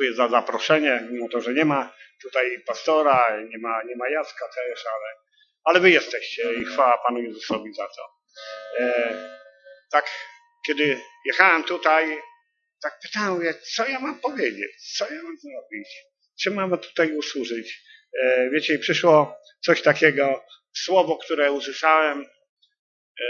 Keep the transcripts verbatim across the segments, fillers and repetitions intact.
dziękuję za zaproszenie, mimo to, że nie ma tutaj pastora, nie ma, nie ma Jacka też, ale, ale wy jesteście i chwała Panu Jezusowi za to. E, tak, kiedy jechałem tutaj, tak pytałem, mówię, co ja mam powiedzieć, co ja mam zrobić, czym mam tutaj usłużyć. E, wiecie, i przyszło coś takiego, słowo, które usłyszałem e,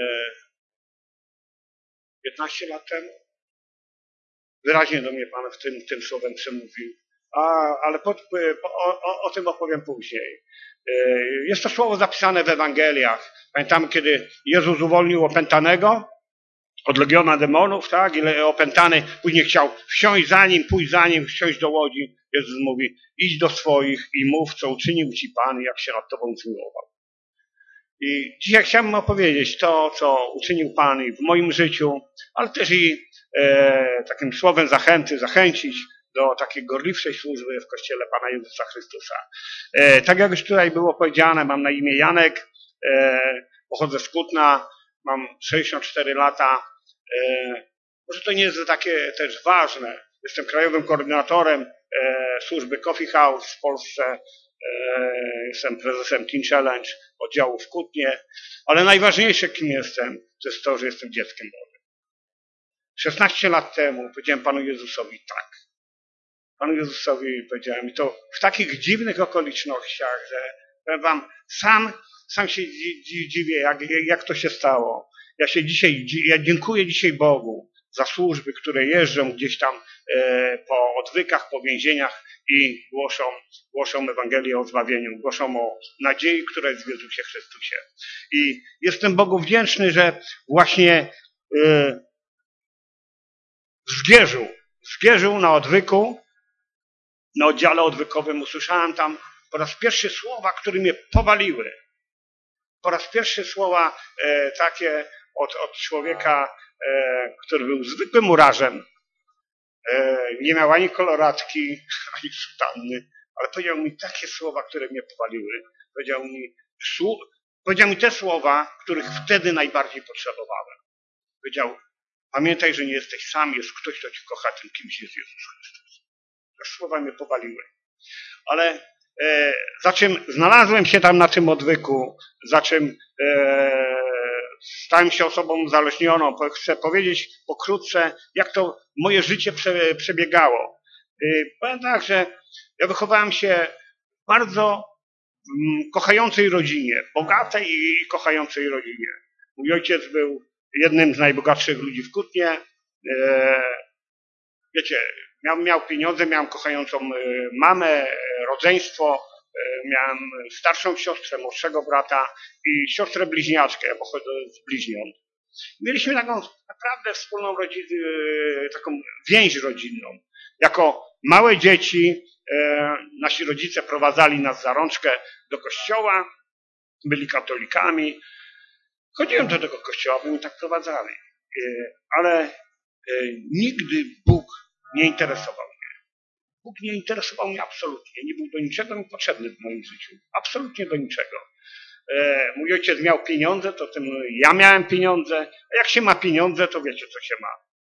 piętnaście lat temu. Wyraźnie do mnie Pan w tym, tym słowem przemówił, A, ale po, po, o, o tym opowiem później. Jest to słowo zapisane w Ewangeliach. Pamiętam, kiedy Jezus uwolnił opętanego od legiona demonów, tak? I opętany później chciał wsiąść za nim, pójść za nim, wsiąść do łodzi. Jezus mówi, idź do swoich i mów, co uczynił ci Pan, jak się nad tobą zmiłował. I dzisiaj chciałbym opowiedzieć to, co uczynił Pan i w moim życiu, ale też i e, takim słowem zachęty, zachęcić do takiej gorliwszej służby w Kościele Pana Jezusa Chrystusa. E, tak jak już tutaj było powiedziane, mam na imię Janek, e, pochodzę z Kutna, mam sześćdziesiąt cztery lata. E, może to nie jest takie też ważne. Jestem krajowym koordynatorem e, służby Coffee House w Polsce. Jestem prezesem Teen Challenge oddziału w Kutnie, ale najważniejsze, kim jestem, to jest to, że jestem dzieckiem Bożym. szesnaście lat temu powiedziałem Panu Jezusowi tak. Panu Jezusowi powiedziałem i to w takich dziwnych okolicznościach, że powiem wam, sam, sam się dziwię, jak, jak to się stało. Ja się dzisiaj, ja dziękuję dzisiaj Bogu za służby, które jeżdżą gdzieś tam e, po odwykach, po więzieniach i głoszą, głoszą Ewangelię o zbawieniu, głoszą o nadziei, która jest w Jezusie Chrystusie. I jestem Bogu wdzięczny, że właśnie e, w Zgierzu, w Zgierzu na odwyku, na oddziale odwykowym usłyszałem tam po raz pierwszy słowa, które mnie powaliły. Po raz pierwszy słowa e, takie od, od człowieka, e, który był zwykłym murarzem. E, nie miał ani koloratki, ani sutanny, ale powiedział mi takie słowa, które mnie powaliły. Powiedział mi, powiedział mi te słowa, których wtedy najbardziej potrzebowałem. Powiedział, pamiętaj, że nie jesteś sam, jest ktoś, kto cię kocha, tym kimś jest Jezus Chrystus. Te słowa mnie powaliły. Ale e, za czym znalazłem się tam na tym odwyku, za czym e, stałem się osobą uzależnioną. Chcę powiedzieć pokrótce, jak to moje życie prze, przebiegało. E, powiem tak, że ja wychowałem się w bardzo mm, kochającej rodzinie, bogatej i kochającej rodzinie. Mój ojciec był jednym z najbogatszych ludzi w Kutnie. E, wiecie, Miał, miał pieniądze, miałem kochającą mamę, rodzeństwo, miałem starszą siostrę, młodszego brata i siostrę bliźniaczkę, ja pochodzę z bliźniąt. Mieliśmy taką naprawdę wspólną rodzinę, taką więź rodzinną. Jako małe dzieci nasi rodzice prowadzali nas za rączkę do kościoła, byli katolikami. Chodziłem do tego kościoła, bo mnie tak prowadzali. Ale nigdy Bóg nie interesował mnie. Bóg nie interesował mnie absolutnie. Nie był do niczego mi potrzebny w moim życiu. Absolutnie do niczego. E, mój ojciec miał pieniądze, to tym ja miałem pieniądze. A jak się ma pieniądze, to wiecie, co się ma.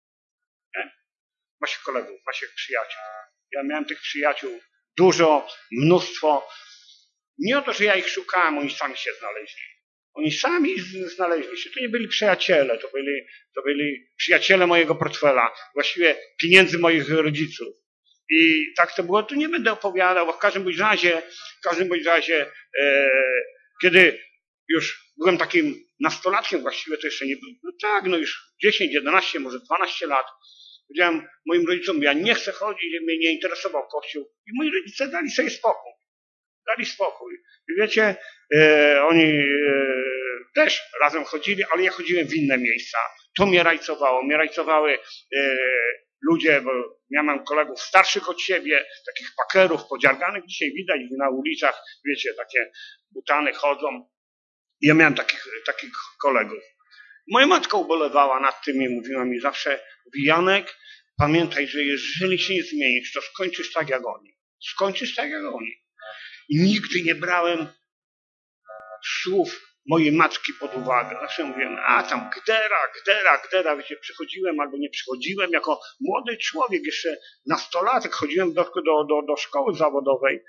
Nie? Ma się kolegów, ma się przyjaciół. Ja miałem tych przyjaciół dużo, mnóstwo. Nie o to, że ja ich szukałem, oni sami się znaleźli. Oni sami znaleźli się. To nie byli przyjaciele, to byli, to byli przyjaciele mojego portfela, właściwie pieniędzy moich rodziców. I tak to było, tu nie będę opowiadał, bo w każdym bądź razie, w każdym bądź razie, e, kiedy już byłem takim nastolatkiem właściwie, to jeszcze nie było, no tak, no już dziesięć, jedenaście, może dwanaście lat, powiedziałem moim rodzicom, ja nie chcę chodzić, mnie nie interesował Kościół. I moi rodzice dali sobie spokój. Dali spokój. I wiecie, e, oni e, też razem chodzili, ale ja chodziłem w inne miejsca. To mnie rajcowało. Mnie rajcowały e, ludzie, bo ja mam kolegów starszych od siebie, takich pakerów podziarganych. Dzisiaj widać na ulicach, wiecie, takie butany chodzą. I ja miałem takich, takich kolegów. Moja matka ubolewała nad tym i mówiła mi zawsze, Janek, pamiętaj, że jeżeli się nie zmienisz, to skończysz tak jak oni. Skończysz tak jak oni. I nigdy nie brałem słów mojej matki pod uwagę. Zawsze mówiłem, a tam Gdera, Gdera, Gdera, wiecie, przychodziłem albo nie przychodziłem jako młody człowiek, jeszcze nastolatek, chodziłem do, do, do, do szkoły zawodowej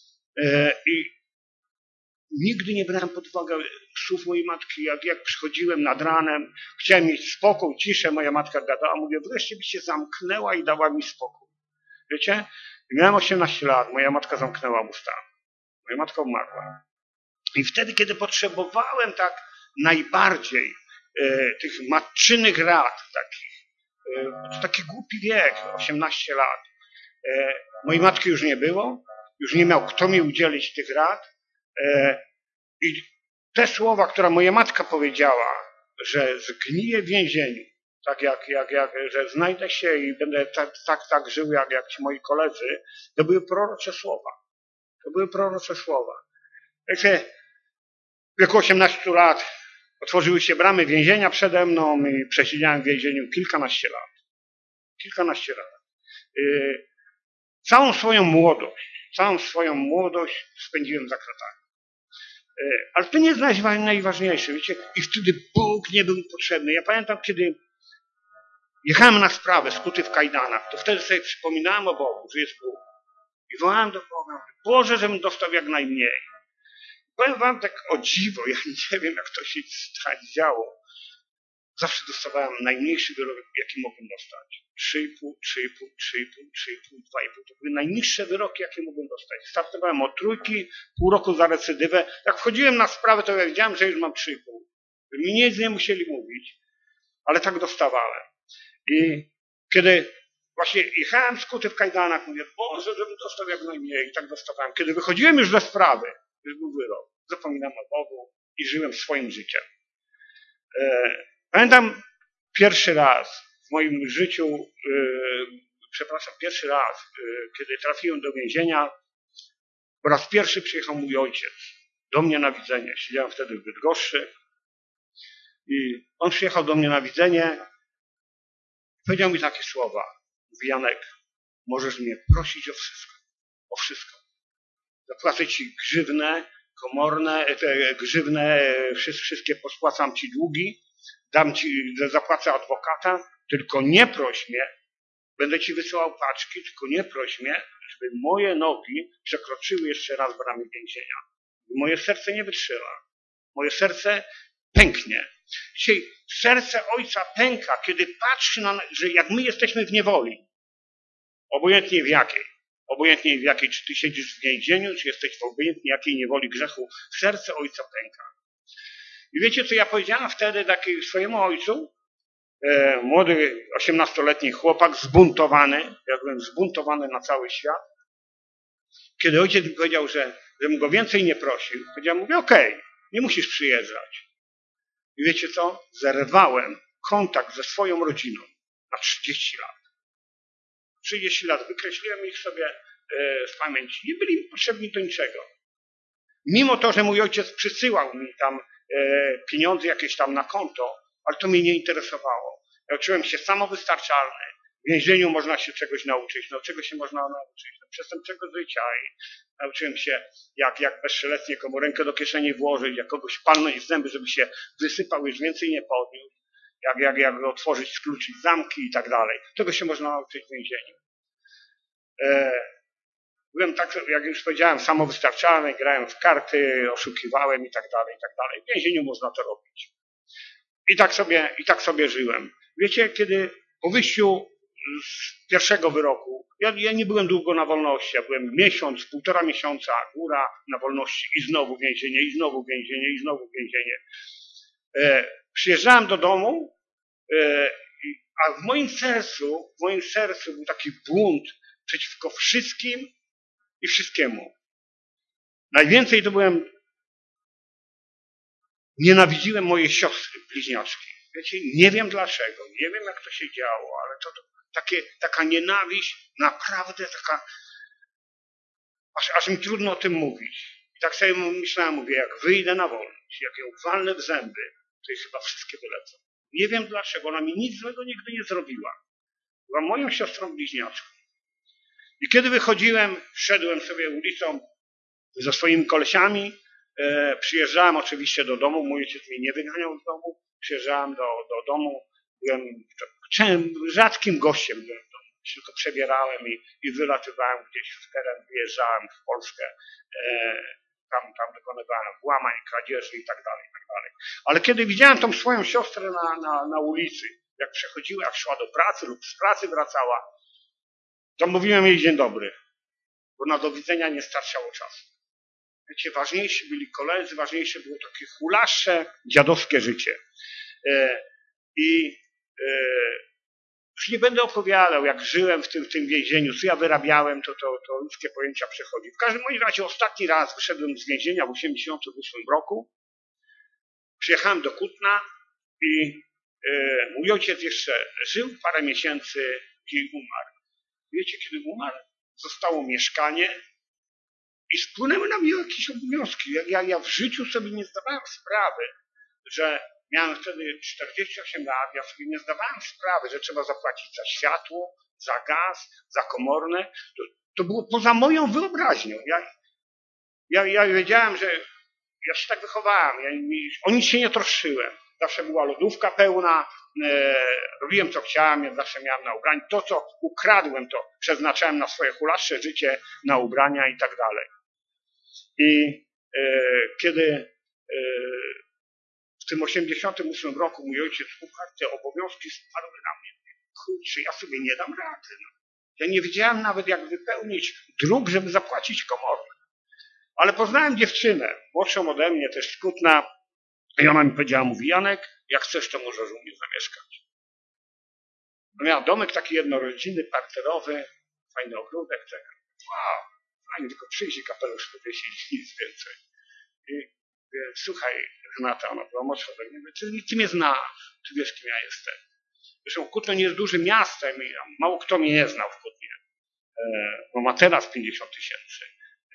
e, i nigdy nie brałem pod uwagę słów mojej matki. Jak, jak przychodziłem nad ranem, chciałem mieć spokój, ciszę, moja matka gadała, mówię, wreszcie by się zamknęła i dała mi spokój. Wiecie? Miałem osiemnaście lat, moja matka zamknęła usta. Moja matka umarła. I wtedy, kiedy potrzebowałem tak najbardziej e, tych matczynych rad, takich, e, to taki głupi wiek, osiemnaście lat, e, mojej matki już nie było, już nie miał kto mi udzielić tych rad. E, I te słowa, które moja matka powiedziała, że zgniję w więzieniu, tak jak, jak, jak że znajdę się i będę tak, tak, tak żył jak, jak ci moi koledzy, to były prorocze słowa. To były prorocze słowa. Wiecie, w wieku osiemnastu lat otworzyły się bramy więzienia przede mną i przesiedziałem w więzieniu kilkanaście lat. Kilkanaście lat. Yy, całą swoją młodość, całą swoją młodość spędziłem za kratami. Yy, ale to nie jest najważniejsze, wiecie, i wtedy Bóg nie był mi potrzebny. Ja pamiętam, kiedy jechałem na sprawę, skuty w kajdanach, to wtedy sobie przypominałem o Bogu, że jest Bóg. I wołałem do Boga, Boże, żebym dostał jak najmniej. Powiem wam tak o dziwo, ja nie wiem, jak to się tak działo. Zawsze dostawałem najmniejszy wyrok, jaki mogłem dostać. trzy i pół, trzy i pół, trzy i pół, trzy i pół, dwa i pół. To były najniższe wyroki, jakie mogłem dostać. Startowałem od trójki, pół roku za recydywę. Jak wchodziłem na sprawę, to ja wiedziałem, że już mam trzy i pół. Mi nic nie musieli mówić, ale tak dostawałem. I kiedy właśnie jechałem skuty w kajdanach, mówię, Boże, żebym dostał jak najmniej. I tak dostawałem. Kiedy wychodziłem już ze sprawy, już był wyrok. Zapominam o Bogu i żyłem swoim życiem. Pamiętam pierwszy raz w moim życiu, przepraszam, pierwszy raz, kiedy trafiłem do więzienia, po raz pierwszy przyjechał mój ojciec do mnie na widzenie. Siedziałem wtedy w Bydgoszczy i on przyjechał do mnie na widzenie i powiedział mi takie słowa. Mówi, Janek, możesz mnie prosić o wszystko. O wszystko. Zapłacę ci grzywnę, komorne, te grzywne, wszystkie pospłacam ci długi, dam ci, zapłacę adwokata, tylko nie proś mnie, będę ci wysyłał paczki, tylko nie proś mnie, żeby moje nogi przekroczyły jeszcze raz bramy więzienia. Moje serce nie wytrzyma. Moje serce pęknie. Dzisiaj serce ojca pęka, kiedy patrzy na, że jak my jesteśmy w niewoli, obojętnie w jakiej, obojętnie w jakiej, czy ty siedzisz w więzieniu, czy jesteś w obojętnie jakiej niewoli grzechu, serce ojca pęka. I wiecie, co ja powiedziałem wtedy takiej swojemu ojcu? E, młody, osiemnastoletni chłopak, zbuntowany, ja byłem zbuntowany na cały świat. Kiedy ojciec mi powiedział, że żebym go więcej nie prosił, powiedziałem, mówię, okej, okay, nie musisz przyjeżdżać. I wiecie co? Zerwałem kontakt ze swoją rodziną na trzydzieści lat. trzydzieści lat. Wykreśliłem ich sobie e, z pamięci. Nie byli mi potrzebni do niczego. Mimo to, że mój ojciec przysyłał mi tam e, pieniądze jakieś tam na konto, ale to mnie nie interesowało. Ja czułem się samowystarczalny. W więzieniu można się czegoś nauczyć. No czego się można nauczyć? No, przestępczego życia. I nauczyłem się, jak, jak bezszeletnie komu rękę do kieszeni włożyć, jak kogoś palnąć w zęby, żeby się wysypał, już więcej nie podniósł. Jak, jak, jak otworzyć z kluczy zamki i tak dalej. Tego się można nauczyć w więzieniu. E, byłem tak, jak już powiedziałem, samowystarczalny, grałem w karty, oszukiwałem i tak dalej, i tak dalej. W więzieniu można to robić. I tak sobie, i tak sobie żyłem. Wiecie, kiedy po wyjściu z pierwszego wyroku, ja, ja nie byłem długo na wolności, ja byłem miesiąc, półtora miesiąca, góra na wolności i znowu więzienie, i znowu więzienie, i znowu więzienie. E, przyjeżdżałem do domu, e, a w moim sercu, w moim sercu był taki bunt przeciwko wszystkim i wszystkiemu. Najwięcej to byłem, nienawidziłem mojej siostry bliźniaczki. Wiecie, nie wiem dlaczego, nie wiem jak to się działo, ale to, to takie, taka nienawiść, naprawdę taka, aż, aż mi trudno o tym mówić. I tak sobie myślałem, mówię, jak wyjdę na wolność, jak ją walnę w zęby, to jej chyba wszystkie wylecą. Nie wiem dlaczego, ona mi nic złego nigdy nie zrobiła. Była moją siostrą bliźniaczką. I kiedy wychodziłem, szedłem sobie ulicą ze swoimi kolesiami, E, przyjeżdżałem oczywiście do domu, mój ojciec mnie nie wyganiał z domu, przyjeżdżałem do, do domu, byłem czym, rzadkim gościem byłem w domu, się tylko przebierałem i, i wylatywałem gdzieś w teren, wyjeżdżałem w Polskę, e, tam, tam wykonywałem włamań, kradzieży i tak dalej, i tak dalej. Ale kiedy widziałem tą swoją siostrę na, na, na ulicy, jak przechodziła, jak szła do pracy lub z pracy wracała, to mówiłem jej dzień dobry, bo na do widzenia nie starczało czasu. Wiecie, ważniejsi byli koledzy, ważniejsze było takie hulaszcze, dziadowskie życie. E, I e, już nie będę opowiadał, jak żyłem w tym, w tym więzieniu, co ja wyrabiałem, to, to, to ludzkie pojęcia przechodzi. W każdym razie ostatni raz wyszedłem z więzienia w osiemdziesiątym ósmym roku. Przyjechałem do Kutna i e, mój ojciec jeszcze żył parę miesięcy i umarł. Wiecie, kiedy umarł? Zostało mieszkanie i spłynęły na mnie jakieś obowiązki. Ja, ja, ja w życiu sobie nie zdawałem sprawy, że miałem wtedy czterdzieści osiem lat, ja sobie nie zdawałem sprawy, że trzeba zapłacić za światło, za gaz, za komorne. To, to było poza moją wyobraźnią. Ja, ja, ja wiedziałem, że ja się tak wychowałem, ja o nic się nie troszczyłem. Zawsze była lodówka pełna, e, robiłem co chciałem, ja zawsze miałem na ubraniu. To, co ukradłem, to przeznaczałem na swoje hulaszcze życie, na ubrania i tak dalej. I e, kiedy e, w tym osiemdziesiątym ósmym roku mój ojciec umarł, te obowiązki spadły na mnie. Kurczę, ja sobie nie dam rady. No. Ja nie wiedziałem nawet, jak wypełnić druk, żeby zapłacić komorne. Ale poznałem dziewczynę, młodszą ode mnie, też z Kutna, i ona mi powiedziała, mówi, Janek, jak chcesz, to możesz u mnie zamieszkać. Miała domek taki jednorodzinny, parterowy, fajny ogródek, tak. Wow, fajnie, tylko przyjść i kapelusz powiesić, nic więcej. I mówię, słuchaj, Renata, ona była młodsza ode mnie, ty, ty mnie znasz, ty wiesz, kim ja jestem. Zresztą Kutno nie jest dużym miastem i mało kto mnie nie znał w Kutnie, bo ma teraz pięćdziesiąt tysięcy.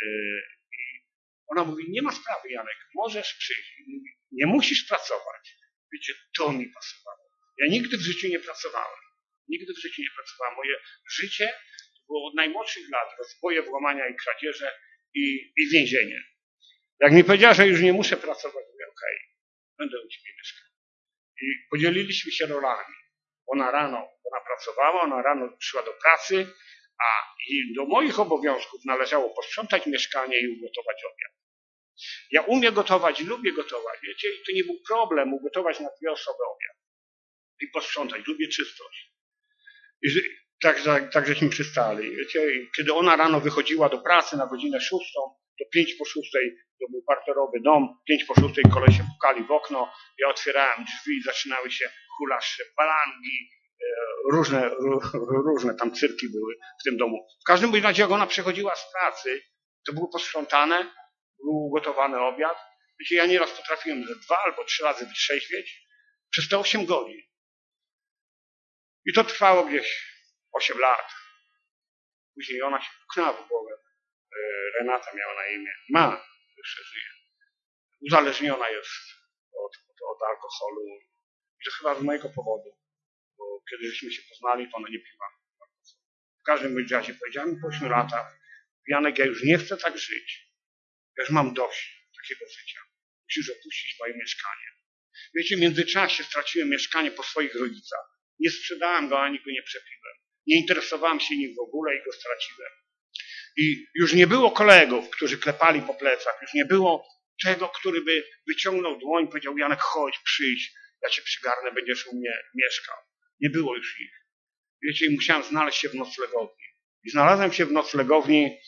Ona mówi, nie ma sprawy, Janek, możesz przyjść. Mówi, nie musisz pracować. Wiecie, to mi pasowało. Ja nigdy w życiu nie pracowałem. Nigdy w życiu nie pracowałem. Moje życie to było od najmłodszych lat rozboje, włamania i kradzieże i, i więzienie. Jak mi powiedziała, że już nie muszę pracować, mówię, okej, okay, będę u ciebie mieszkał. I podzieliliśmy się rolami. Ona rano, ona pracowała, ona rano szła do pracy, a i do moich obowiązków należało posprzątać mieszkanie i ugotować obiad. Ja umiem gotować, lubię gotować, wiecie, i to nie był problem ugotować na dwie osoby obiad i posprzątać, lubię czystość. I tak, tak, tak żeśmy przystali, wiecie, i kiedy ona rano wychodziła do pracy na godzinę szóstą, to pięć po szóstej, to był parterowy dom, pięć po szóstej kolesie pukali w okno, ja otwierałem drzwi i zaczynały się hulaszcze, balangi, różne, różne tam cyrki były w tym domu. W każdym razie, jak ona przychodziła z pracy, to było posprzątane, był ugotowany obiad. Wiecie, ja nieraz potrafiłem ze dwa albo trzy razy wytrzeźwieć przez te osiem godzin. I to trwało gdzieś osiem lat. Później ona się puknęła w głowę. Renata miała na imię. Ma, jeszcze żyje. Uzależniona jest od, od, od alkoholu. I to chyba z mojego powodu. Bo kiedy żeśmy się poznali, to ona nie piła. W każdym razie powiedziała mi po ośmiu latach, Janek, ja już nie chcę tak żyć. Ja już mam dość takiego życia. Musisz opuścić moje mieszkanie. Wiecie, w międzyczasie straciłem mieszkanie po swoich rodzicach. Nie sprzedałem go, ani go nie przepiłem. Nie interesowałem się nim w ogóle i go straciłem. I już nie było kolegów, którzy klepali po plecach. Już nie było tego, który by wyciągnął dłoń i powiedział, Janek, chodź, przyjdź, ja cię przygarnę, będziesz u mnie mieszkał. Nie było już ich. Wiecie, i musiałem znaleźć się w noclegowni. I znalazłem się w noclegowni.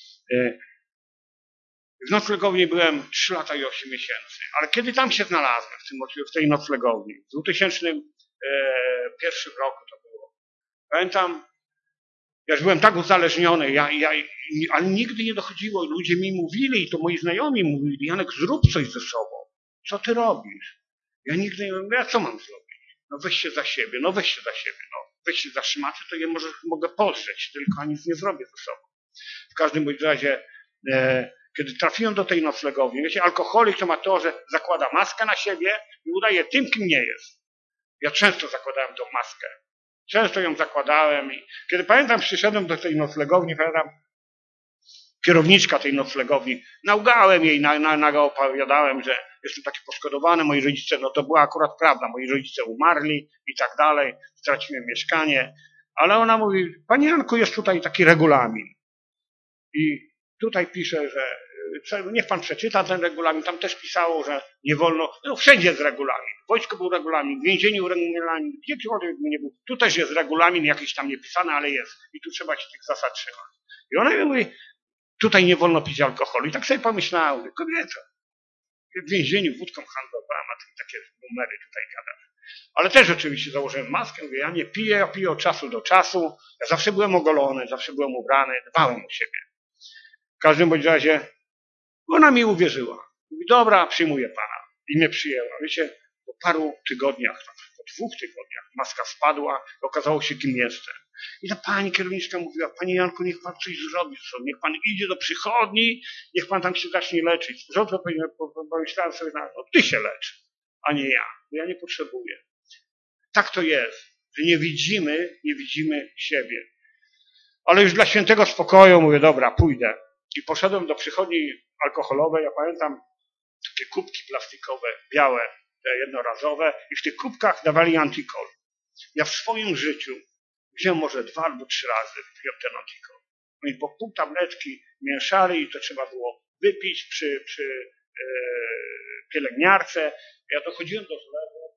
W noclegowni byłem trzy lata i osiem miesięcy. Ale kiedy tam się znalazłem, w, tym, w tej noclegowni? W dwutysięcznym pierwszym roku to było. Pamiętam, ja już byłem tak uzależniony, ja, ja, ale nigdy nie dochodziło. Ludzie mi mówili, i to moi znajomi mówili, Janek, zrób coś ze sobą. Co ty robisz? Ja nigdy nie mówię, a co mam zrobić? No weź się za siebie, no weź się za siebie, no weź się za szymaty, to ja może mogę podrzeć, tylko nic nie zrobię ze sobą. W każdym bądź razie, e, kiedy trafiłem do tej noclegowni, wiecie, alkoholik to ma to, że zakłada maskę na siebie i udaje tym, kim nie jest. Ja często zakładałem tą maskę. Często ją zakładałem i kiedy pamiętam, przyszedłem do tej noclegowni, pamiętam, kierowniczka tej noclegowni. Naugałem jej, na, na, na opowiadałem, że jestem taki poszkodowany, moi rodzice, no to była akurat prawda, moi rodzice umarli i tak dalej, straciłem mieszkanie, ale ona mówi, panie Janku, jest tutaj taki regulamin. I tutaj pisze, że niech pan przeczyta ten regulamin, tam też pisało, że nie wolno, no wszędzie jest regulamin, w wojsku był regulamin, w więzieniu regulamin, gdziekolwiek nie był, tu też jest regulamin jakiś tam niepisany, ale jest i tu trzeba się tych zasad trzymać. I ona mi mówi, tutaj nie wolno pić alkoholu. I tak sobie pomyślałem, mówię, kobieto, w więzieniu wódką handlowałem, a ty takie numery tutaj gadasz. Ale też oczywiście założyłem maskę, mówię, ja nie piję, ja piję od czasu do czasu, ja zawsze byłem ogolony, zawsze byłem ubrany, dbałem o siebie. W każdym bądź razie ona mi uwierzyła. Mówi, dobra, przyjmuję pana. I mnie przyjęła. Wiecie, po paru tygodniach, po dwóch tygodniach maska spadła, okazało się, kim jestem. I ta pani kierowniczka mówiła, panie Janku, niech pan coś zrobi, niech pan idzie do przychodni, niech pan tam się zacznie leczyć. Rząd pomyślałem sobie, no ty się lecz, a nie ja, bo ja nie potrzebuję. Tak to jest, że nie widzimy, nie widzimy siebie. Ale już dla świętego spokoju mówię, dobra, pójdę. I poszedłem do przychodni alkoholowej, ja pamiętam takie kubki plastikowe, białe, te jednorazowe i w tych kubkach dawali antykol. Ja w swoim życiu wziąłem może dwa albo trzy razy wypiłem ten antykol. Oni po pół tabletki mieszali i to trzeba było wypić przy, przy e, pielęgniarce. Ja dochodziłem do zlewu,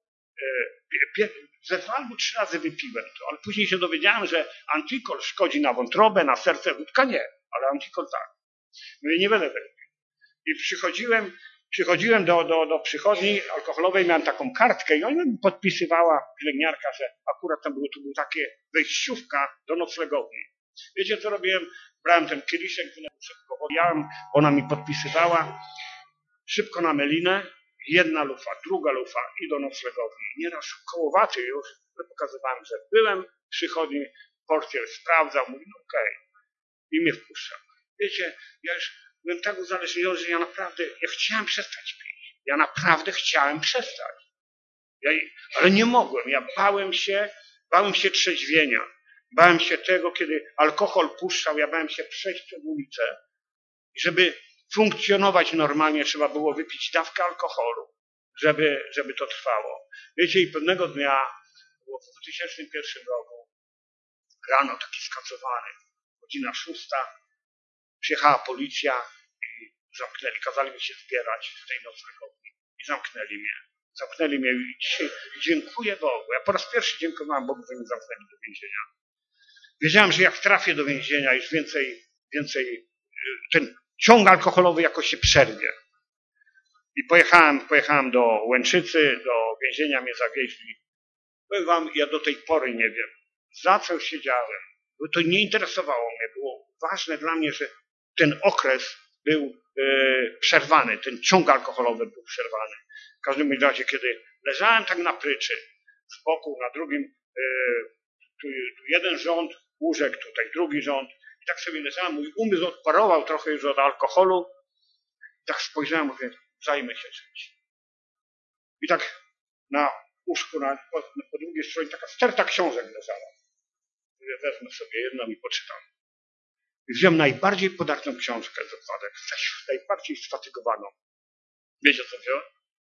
e, ze dwa albo trzy razy wypiłem to, ale później się dowiedziałem, że antykol szkodzi na wątrobę, na serce, wódka nie, ale antykol tak. Mówię, nie będę tego pił. I przychodziłem, przychodziłem do, do, do przychodni alkoholowej, miałem taką kartkę i ona mi podpisywała, pielęgniarka, że akurat tam było, to był takie wejściówka do noclegowni. Wiecie co robiłem? Brałem ten kieliszek, szybko podjałem, ona mi podpisywała, szybko na melinę, jedna lufa, druga lufa i do noclegowni. Nieraz kołowaty już, ale pokazywałem, że byłem w przychodni, portier sprawdzał, mówi, no okej, okay. I mnie wpuszczał. Wiecie, ja już byłem tak uzależniony, że ja naprawdę, ja chciałem przestać pić. Ja naprawdę chciałem przestać. Ja, ale nie mogłem. Ja bałem się, bałem się trzeźwienia. Bałem się tego, kiedy alkohol puszczał, ja bałem się przejść przez ulicę. I żeby funkcjonować normalnie, trzeba było wypić dawkę alkoholu, żeby, żeby to trwało. Wiecie, i pewnego dnia, było w dwa tysiące pierwszym roku, rano taki skacowany, godzina szósta, przyjechała policja i zamknęli, kazali mi się zbierać w tej noclegowni i zamknęli mnie. Zamknęli mnie i dzisiaj dziękuję Bogu. Ja po raz pierwszy dziękowałem Bogu, że mnie zamknęli do więzienia. Wiedziałem, że jak trafię do więzienia, już więcej, więcej ten ciąg alkoholowy jakoś się przerwie. I pojechałem, pojechałem do Łęczycy, do więzienia mnie zawieźli. Powiem wam, ja do tej pory nie wiem, za co siedziałem, bo to nie interesowało mnie. Było ważne dla mnie, że ten okres był e, przerwany, ten ciąg alkoholowy był przerwany. W każdym razie, kiedy leżałem tak na pryczy, z boku, na drugim, e, tu, tu jeden rząd łóżek, tutaj drugi rząd, i tak sobie leżałem, mój umysł odparował trochę już od alkoholu, i tak spojrzałem, mówię, zajmę się czymś. I tak na łóżku, na, po, po drugiej stronie taka sterta książek leżała. Mówię, wezmę sobie jedną i poczytam. Wziąłem najbardziej podatną książkę z okładek, najbardziej sfatygowaną. Wiecie co wziąłem?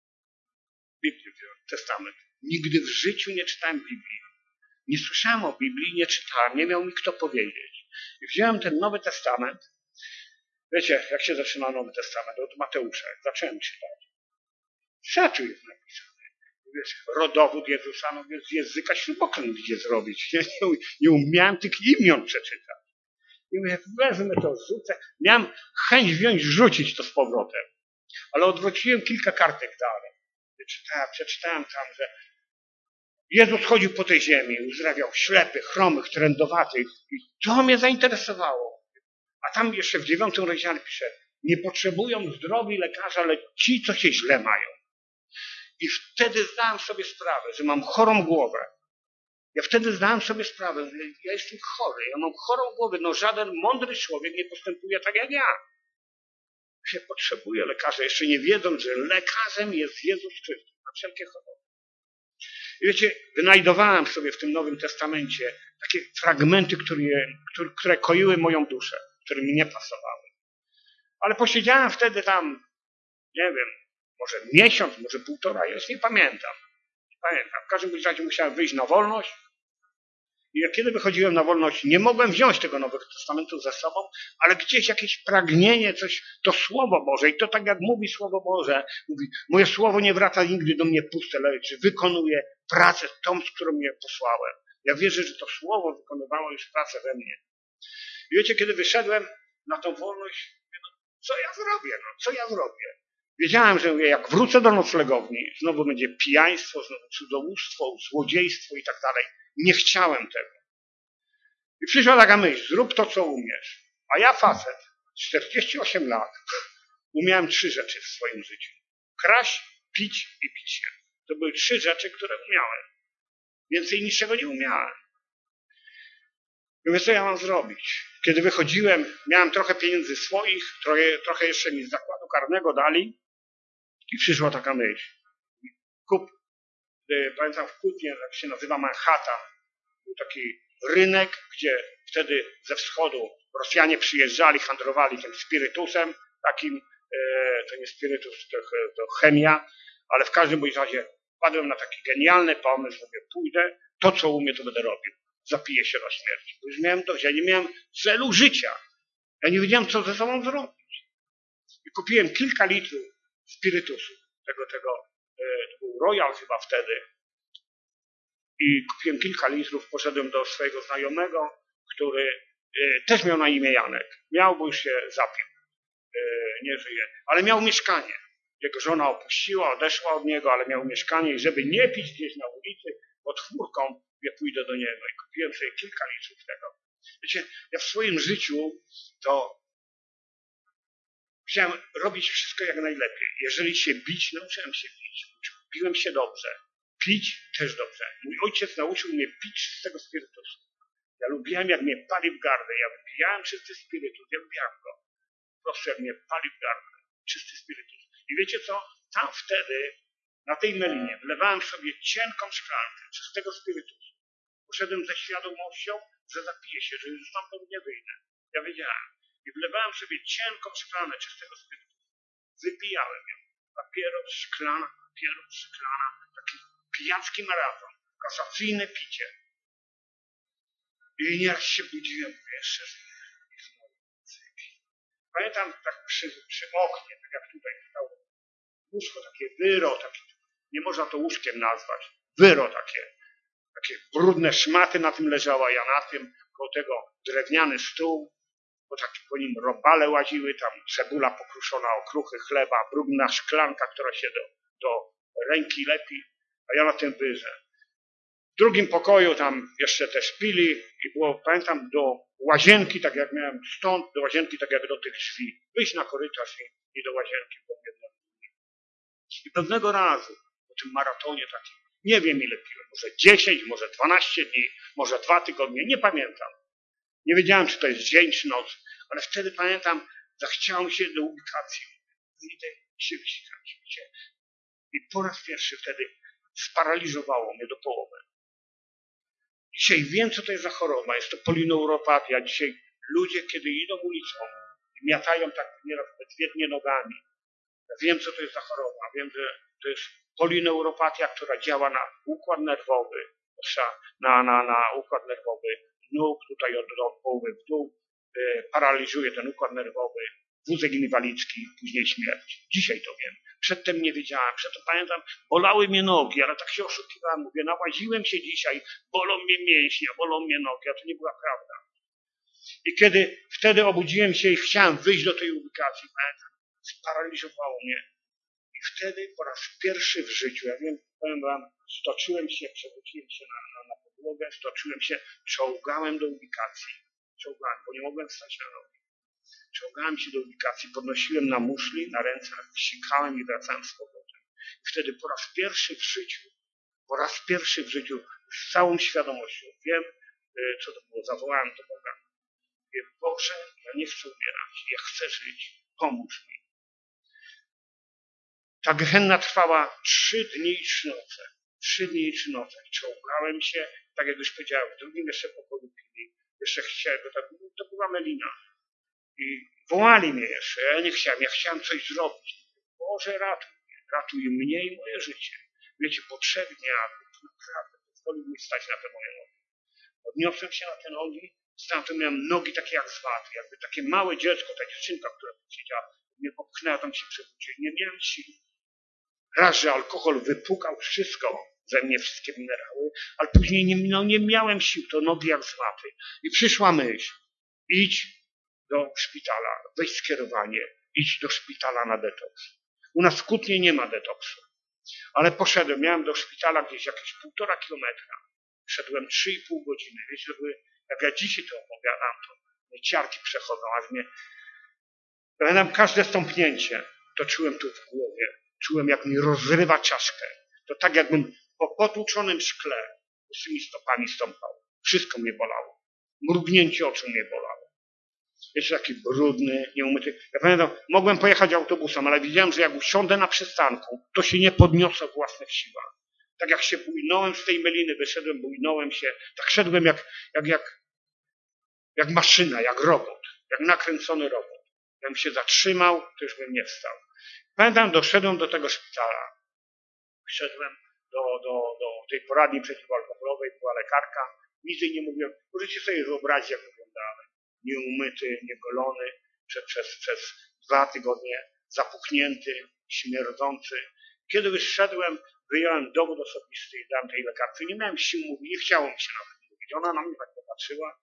Biblię wziąłem, testament. Nigdy w życiu nie czytałem Biblii. Nie słyszałem o Biblii, nie czytałem, nie miał mi kto powiedzieć. I wziąłem ten Nowy Testament. Wiecie, jak się zaczyna Nowy Testament? Od Mateusza. Zacząłem czytać. Co tu jest napisane? Wiesz, rodowód Jezusa, no więc z języka śrubokręt gdzie zrobić. Ja nie, nie umiałem tych imion przeczytać. I mówię, wezmę to, rzucę. Miałem chęć wziąć, rzucić to z powrotem. Ale odwróciłem kilka kartek dalej. Czytałem, przeczytałem tam, że Jezus chodził po tej ziemi, uzdrawiał ślepych, chromych, trędowatych. I to mnie zainteresowało. A tam jeszcze w dziewiątym rozdziale pisze, nie potrzebują zdrowi lekarza, lecz ci, co się źle mają. I wtedy zdałem sobie sprawę, że mam chorą głowę. Ja wtedy zdałem sobie sprawę, że ja jestem chory, ja mam chorą głowę. No żaden mądry człowiek nie postępuje tak jak ja. Ja potrzebuję lekarza, jeszcze nie wiedząc, że lekarzem jest Jezus Chrystus na wszelkie choroby. I wiecie, wynajdowałem sobie w tym Nowym Testamencie takie fragmenty, które, które koiły moją duszę, które mi nie pasowały. Ale posiedziałem wtedy tam, nie wiem, może miesiąc, może półtora, już nie pamiętam. Nie pamiętam. W każdym razie musiałem wyjść na wolność. I jak kiedy wychodziłem na wolność, nie mogłem wziąć tego Nowego Testamentu ze sobą, ale gdzieś jakieś pragnienie, coś, to Słowo Boże. I to tak jak mówi Słowo Boże, mówi, moje Słowo nie wraca nigdy do mnie puste, lecz wykonuje pracę tą, z którą mnie posłałem. Ja wierzę, że to Słowo wykonywało już pracę we mnie. I wiecie, kiedy wyszedłem na tą wolność, mówię, no, co ja zrobię, no, co ja zrobię? Wiedziałem, że jak wrócę do noclegowni, znowu będzie pijaństwo, znowu cudzołóstwo, złodziejstwo i tak dalej. Nie chciałem tego. I przyszła taka myśl, zrób to, co umiesz. A ja facet, czterdzieści osiem lat, umiałem trzy rzeczy w swoim życiu. Kraść, pić i bić się. To były trzy rzeczy, które umiałem. Więcej niczego nie umiałem. I wiesz, co ja mam zrobić? Kiedy wychodziłem, miałem trochę pieniędzy swoich, trochę, trochę jeszcze mi z zakładu karnego dali i przyszła taka myśl. Kup, pamiętam w Kutnie, jak się nazywa Manhattan, był taki rynek, gdzie wtedy ze wschodu Rosjanie przyjeżdżali, handlowali tym spirytusem, takim, e, to nie spirytus, to, to chemia, ale w każdym bądź razie wpadłem na taki genialny pomysł, mówię, pójdę, to co umiem, to będę robił. Zapiję się na śmierć. Bo już miałem dość, ja nie miałem celu życia. Ja nie wiedziałem, co ze sobą zrobić. I kupiłem kilka litrów spirytusu, tego, tego, e, to był Royal chyba wtedy. I kupiłem kilka litrów, poszedłem do swojego znajomego, który e, też miał na imię Janek. Miał, bo już się zapił. E, nie żyje. Ale miał mieszkanie. Jego żona opuściła, odeszła od niego, ale miał mieszkanie i żeby nie pić gdzieś na ulicy pod chmurką, ja pójdę do niego. I kupiłem sobie kilka litrów tego. Wiecie, ja w swoim życiu to chciałem robić wszystko jak najlepiej. Jeżeli się bić, nauczyłem się bić. Biłem się dobrze. Pić też dobrze. Mój ojciec nauczył mnie pić z tego spirytusu. Ja lubiłem, jak mnie pali w gardle. Ja wypijałem czysty spirytus. Ja lubiłem go. Po prostu jak mnie pali w gardle. Czysty spirytus. I wiecie co? Tam wtedy, na tej melinie, wlewałem sobie cienką szklankę czystego spirytusu. Poszedłem ze świadomością, że zapiję się, że już stamtąd nie wyjdę. Ja wiedziałem. I wlewałem sobie cienką szklanę czystego spirytusu. Wypijałem ją. Papieros, szklana, papieros, szklana. Taki pijacki maraton. Kasacyjne picie. I nieraz się budziłem, mówię, jeszcze żyję. I znowu wypiję. Pamiętam tak przy, przy oknie, tak jak tutaj stało łóżko, takie wyro, takie, nie można to łóżkiem nazwać. Wyro takie. Takie brudne szmaty na tym leżała, ja na tym, koło tego drewniany stół, bo tak po nim robale łaziły, tam cebula pokruszona, okruchy chleba, brudna szklanka, która się do, do ręki lepi, a ja na tym wyrze. W drugim pokoju tam jeszcze też pili i było, pamiętam, do łazienki, tak jak miałem stąd, do łazienki, tak jak do tych drzwi. Wyjść na korytarz i, i do łazienki po jednym. I pewnego razu, po tym maratonie takim, nie wiem ile piłem, może dziesięć, może dwanaście dni, może dwa tygodnie, nie pamiętam. Nie wiedziałem, czy to jest dzień, czy noc, ale wtedy pamiętam, zachciało mi się do ubikacji. Wyjdę i się wysikać. I po raz pierwszy wtedy sparaliżowało mnie do połowy. Dzisiaj wiem, co to jest za choroba. Jest to polineuropatia. Dzisiaj ludzie, kiedy idą ulicą, miatają tak nieraz bezwiednie nogami. Ja wiem, co to jest za choroba. Wiem, że to jest polineuropatia, która działa na układ nerwowy, na, na, na układ nerwowy nóg, tutaj od, od połowy w dół, yy, paraliżuje ten układ nerwowy, wózek inwalidzki, później śmierć. Dzisiaj to wiem. Przedtem nie wiedziałem. Przedtem pamiętam, bolały mnie nogi, ale tak się oszukiwałem. Mówię, nałaziłem się dzisiaj, bolą mnie mięśnie, bolą mnie nogi, a to nie była prawda. I kiedy wtedy obudziłem się i chciałem wyjść do tej ubikacji, pamiętam, sparaliżowało mnie. I wtedy po raz pierwszy w życiu, ja wiem, powiem wam, stoczyłem się, przewróciłem się na, na, na podłogę, stoczyłem się, czołgałem do ubikacji. Czołgałem, bo nie mogłem wstać na nogi. Czołgałem się do ubikacji, podnosiłem na muszli, na ręce, sikałem i wracałem z powrotem. I wtedy po raz pierwszy w życiu, po raz pierwszy w życiu, z całą świadomością, wiem, co to było, zawołałem do Boga. Mówię, Boże, ja nie chcę umierać, ja chcę żyć, pomóż mi. Ta gehenna trwała trzy dni i trzy noce. Trzy dni i trzy noce. Czołgałem się, tak jak już powiedziałem, w drugim jeszcze pokoju pili. Jeszcze chciałem, bo to, to była melina. I Wołali mnie jeszcze, ja nie chciałem, ja chciałem coś zrobić. Boże, ratuj mnie, ratuj mnie i moje życie. Wiecie, po trzech dniach naprawdę pozwolił mi stać na te moje nogi. Podniosłem się na te nogi, stamtąd miałem nogi takie jak z waty, jakby takie małe dziecko, ta dziewczynka, która tu siedziała, mnie popchnęła, tam się przebudziła. Nie miałem sił. Raz, że alkohol wypłukał wszystko ze mnie, wszystkie minerały, ale później nie, no, nie miałem sił, to nogi jak z waty. I przyszła myśl, idź do szpitala, weź skierowanie, idź do szpitala na detoks. U nas w Kutnie nie ma detoksu, ale poszedłem, miałem do szpitala gdzieś jakieś półtora kilometra. Szedłem trzy i pół godziny. Wiecie, jak ja dzisiaj to opowiadam, to mnie ciarki przechodzą, aż mnie... Pamiętam każde stąpnięcie, to czułem tu w głowie. Czułem, jak mi rozrywa czaszkę. To tak, jakbym po potłuczonym szkle z tymi stopami stąpał. Wszystko mnie bolało. Mrugnięcie oczu mnie bolało. Jeszcze taki brudny, nieumyty. Ja pamiętam, mogłem pojechać autobusem, ale widziałem, że jak usiądę na przystanku, to się nie podniosę w własnych siłach. Tak jak się bujnąłem z tej meliny, wyszedłem, bujnąłem się, tak szedłem jak, jak, jak, jak maszyna, jak robot, jak nakręcony robot. Jakbym się zatrzymał, to już bym nie wstał. Pamiętam, doszedłem do tego szpitala. Wszedłem do, do, do tej poradni przeciwalkoholowej, była lekarka. Nic jej nie mówiłem. Możecie sobie wyobrazić, jak wyglądałem. Nieumyty, niegolony, przez, przez, przez dwa tygodnie zapuchnięty, śmierdzący. Kiedy wyszedłem, wyjąłem dowód osobisty i dałem tej lekarce. Nie miałem sił mówić, nie chciało mi się nawet mówić. Ona na mnie tak popatrzyła.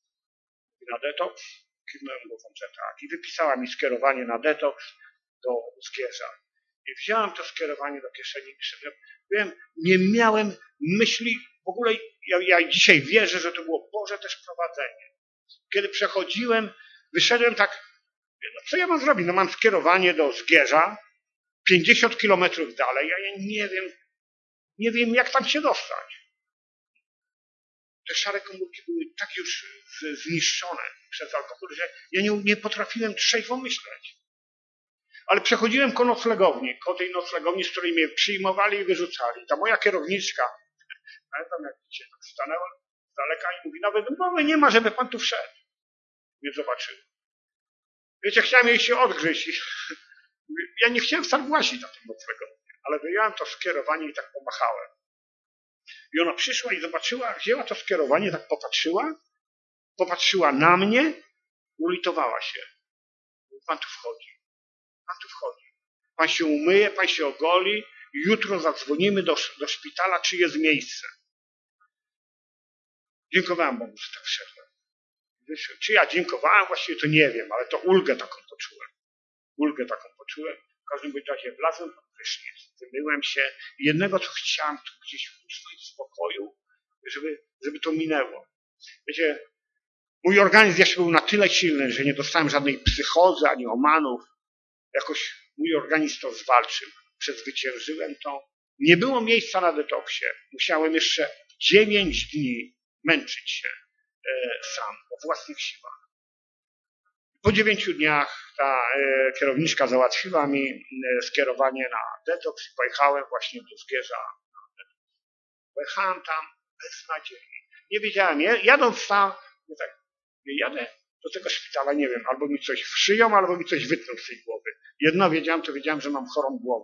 Na detoks, kiwnąłem głową, że tak. I wypisała mi skierowanie na detoks do Zgierza. I wziąłem to skierowanie do kieszeni i szedłem. Byłem, nie miałem myśli, w ogóle ja, ja dzisiaj wierzę, że to było Boże też prowadzenie. Kiedy przechodziłem, wyszedłem tak, no co ja mam zrobić? No mam skierowanie do Zgierza, pięćdziesiąt kilometrów dalej, a ja nie wiem, nie wiem jak tam się dostać. Te szare komórki były tak już zniszczone przez alkohol, że ja nie, nie potrafiłem trzeźwo myśleć. Ale przechodziłem ko noclegowni, ko tej noclegowni, z której mnie przyjmowali i wyrzucali. Ta moja kierowniczka, pamiętam jak dzisiaj tak stanęła z daleka i mówi, nawet mowy nie ma, żeby pan tu wszedł. Mnie zobaczyła. Wiecie, chciałem jej się odgryźć. I ja nie chciałem wcale włazić na tym noclegowni, ale wyjąłem to skierowanie i tak pomachałem. I ona przyszła i zobaczyła, wzięła to skierowanie, tak popatrzyła, popatrzyła na mnie, ulitowała się. Pan tu wchodzi. Pan tu wchodzi. Pan się umyje, pan się ogoli, jutro zadzwonimy do, do szpitala, czy jest miejsce. Dziękowałem Bogu, że tak wszedłem. Czy ja dziękowałem? Właściwie to nie wiem, ale to ulgę taką poczułem. Ulgę taką poczułem. W każdym razie wlazłem pod prysznic, wymyłem się. I jednego, co chciałem tu gdzieś usnąć w spokoju, żeby, żeby to minęło. Wiecie, mój organizm jeszcze był na tyle silny, że nie dostałem żadnej psychozy ani omanów. Jakoś mój organizm to zwalczył. Przezwyciężyłem to. Nie było miejsca na detoksie. Musiałem jeszcze dziewięć dni męczyć się e, sam, o własnych siłach. Po dziewięciu dniach ta e, kierowniczka załatwiła mi e, skierowanie na detoks i pojechałem właśnie do Zgierza. Pojechałem tam bez nadziei. Nie wiedziałem, jadąc tam, no tak, jadę do tego szpitala, nie wiem, albo mi coś wszyją, albo mi coś wytną z tej głowy. Jedno wiedziałem, to wiedziałem, że mam chorą głowę.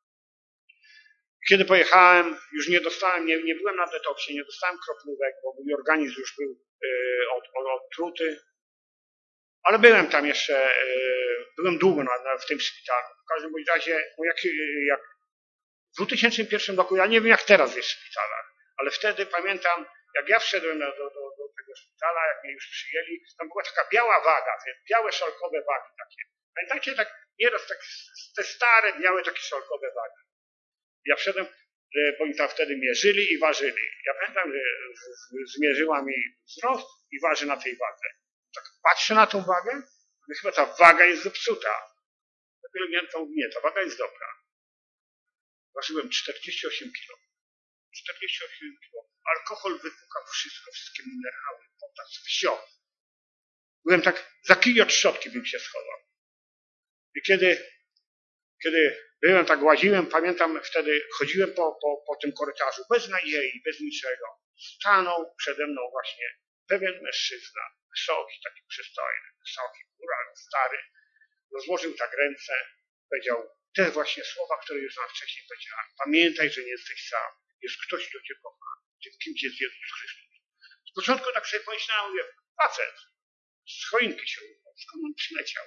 Kiedy pojechałem, już nie dostałem, nie, nie byłem na detoksie, nie dostałem kroplówek, bo mój organizm już był yy, od, od, odtruty. Ale byłem tam jeszcze, yy, byłem długo na, na, w tym szpitalu. W każdym bądź razie, no jak, jak w dwa tysiące pierwszym roku, ja nie wiem jak teraz jest w szpitalach, ale wtedy pamiętam, jak ja wszedłem do, do, do tego szpitala, jak mnie już przyjęli, tam była taka biała waga, białe szalkowe wagi takie. Pamiętacie, tak nieraz tak, te stare, białe takie szalkowe wagi. Ja wszedłem, bo oni tam wtedy mierzyli i ważyli. Ja pamiętam, że zmierzyła mi wzrost i waży na tej wadze. Tak patrzę na tą wagę, no chyba ta waga jest zepsuta. Pielęgniarka mówi, nie, ta waga jest dobra. Ważyłem czterdzieści osiem kilo. czterdzieści osiem kilo. Alkohol wypukał wszystko, wszystkie minerały, potas, wsio. Byłem tak, za kij od szczotki bym się schował. I kiedy, kiedy byłem, tak łaziłem, pamiętam wtedy, chodziłem po, po, po tym korytarzu, bez nadziei, bez niczego. Stanął przede mną właśnie pewien mężczyzna, wysoki, taki przystojny, wysoki, góral, stary, rozłożył tak ręce, powiedział te właśnie słowa, które już nam wcześniej powiedziałem. Pamiętaj, że nie jesteś sam. Jest ktoś, kto cię kocha. Tym kimś jest Jezus Chrystus. Z początku tak sobie pomyślałem, mówię, facet, z choinki się ubrał, skąd on przyleciał.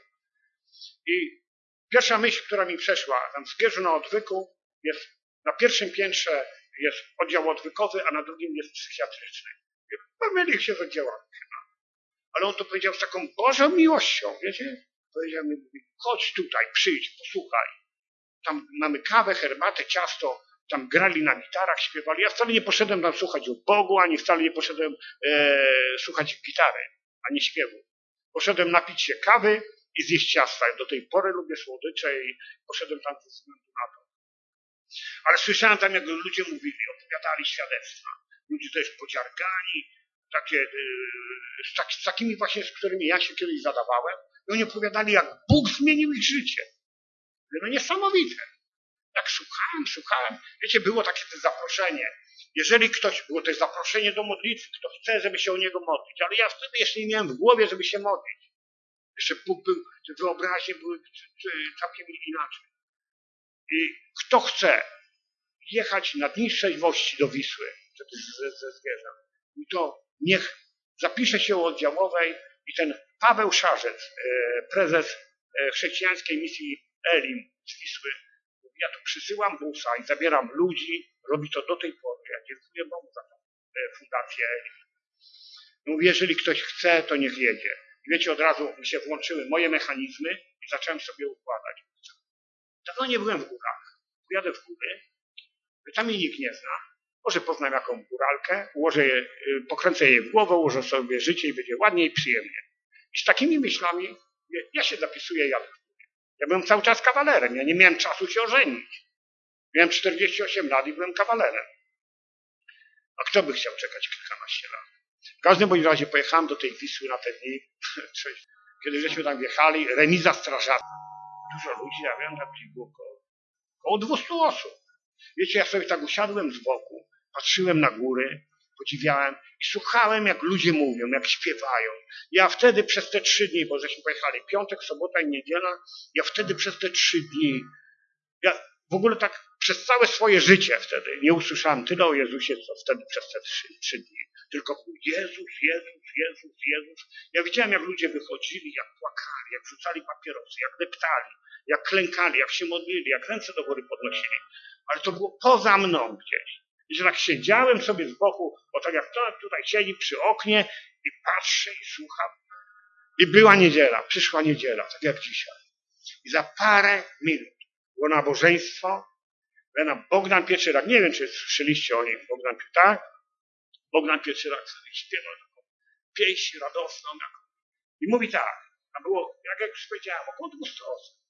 I pierwsza myśl, która mi przeszła, tam w Zgierzu na Odwyku jest, na pierwszym piętrze jest oddział odwykowy, a na drugim jest psychiatryczny. Pomylił się z oddziałami chyba. Ale on to powiedział z taką Bożą miłością, wiecie? Powiedział mi, chodź tutaj, przyjdź, posłuchaj. Tam mamy kawę, herbatę, ciasto, tam grali na gitarach, śpiewali. Ja wcale nie poszedłem tam słuchać o Bogu, ani wcale nie poszedłem e, słuchać gitary, ani śpiewu. Poszedłem napić się kawy i zjeść ciasta. Do tej pory lubię słodycze i poszedłem tam ze względu na to. Ale słyszałem tam, jak ludzie mówili, opowiadali świadectwa. Ludzie też podziargani, takie, yy, z, tak, z takimi właśnie, z którymi ja się kiedyś zadawałem. I oni opowiadali, jak Bóg zmienił ich życie. No niesamowite. Tak słuchałem, słuchałem. Wiecie, było takie też zaproszenie. Jeżeli ktoś, było też zaproszenie do modlitwy, kto chce, żeby się o niego modlić. Ale ja wtedy jeszcze nie miałem w głowie, żeby się modlić. Jeszcze Bóg był, te wyobraźnie były całkiem inaczej. I kto chce jechać na dni trzeźwości do Wisły, ze, ze Zgierza, i to niech zapisze się u oddziałowej i ten Paweł Szarzec, prezes chrześcijańskiej misji Elim z Wisły, mówi, ja tu przysyłam busa i zabieram ludzi, robi to do tej pory. Ja dziękuję Bogu za tą fundację Elim. Mówi, jeżeli ktoś chce, to niech jedzie. I wiecie, od razu mi się włączyły moje mechanizmy i zacząłem sobie układać. Dawno nie byłem w górach. Pojadę w góry, tam mnie nikt nie zna. Może poznam jaką góralkę, ułożę je, pokręcę jej w głowę, ułożę sobie życie i będzie ładnie i przyjemnie. I z takimi myślami ja się zapisuję, jadę w góry. Ja byłem cały czas kawalerem, ja nie miałem czasu się ożenić. Miałem czterdzieści osiem lat i byłem kawalerem. A kto by chciał czekać kilkanaście lat? W każdym bądź razie pojechałem do tej Wisły na te dni, kiedy żeśmy tam wjechali, remiza strażacka. Dużo ludzi, ja wiem, tam było około, około dwieście osób. Wiecie, ja sobie tak usiadłem z boku, patrzyłem na góry, podziwiałem i słuchałem, jak ludzie mówią, jak śpiewają. Ja wtedy przez te trzy dni, bo żeśmy pojechali piątek, sobota i niedziela, ja wtedy przez te trzy dni, ja w ogóle tak przez całe swoje życie wtedy nie usłyszałem tyle o Jezusie, co wtedy przez te trzy, trzy dni. Tylko Jezus, Jezus, Jezus, Jezus. Ja widziałem, jak ludzie wychodzili, jak płakali, jak rzucali papierosy, jak deptali, jak klękali, jak się modlili, jak ręce do góry podnosili. Ale to było poza mną gdzieś. I że tak siedziałem sobie z boku, bo tak jak to tutaj siedzi przy oknie i patrzę i słucham. I była niedziela, przyszła niedziela, tak jak dzisiaj. I za parę minut było nabożeństwo. Byłem Bogdan Pieczyrak, nie wiem, czy słyszeliście o nim, Bogdan Pieczyrak. Bogdan Pieczyrak sobie śpiewał taką pieśń radosną. I mówi tak, a było, jak już powiedziałem, około dwieście osób.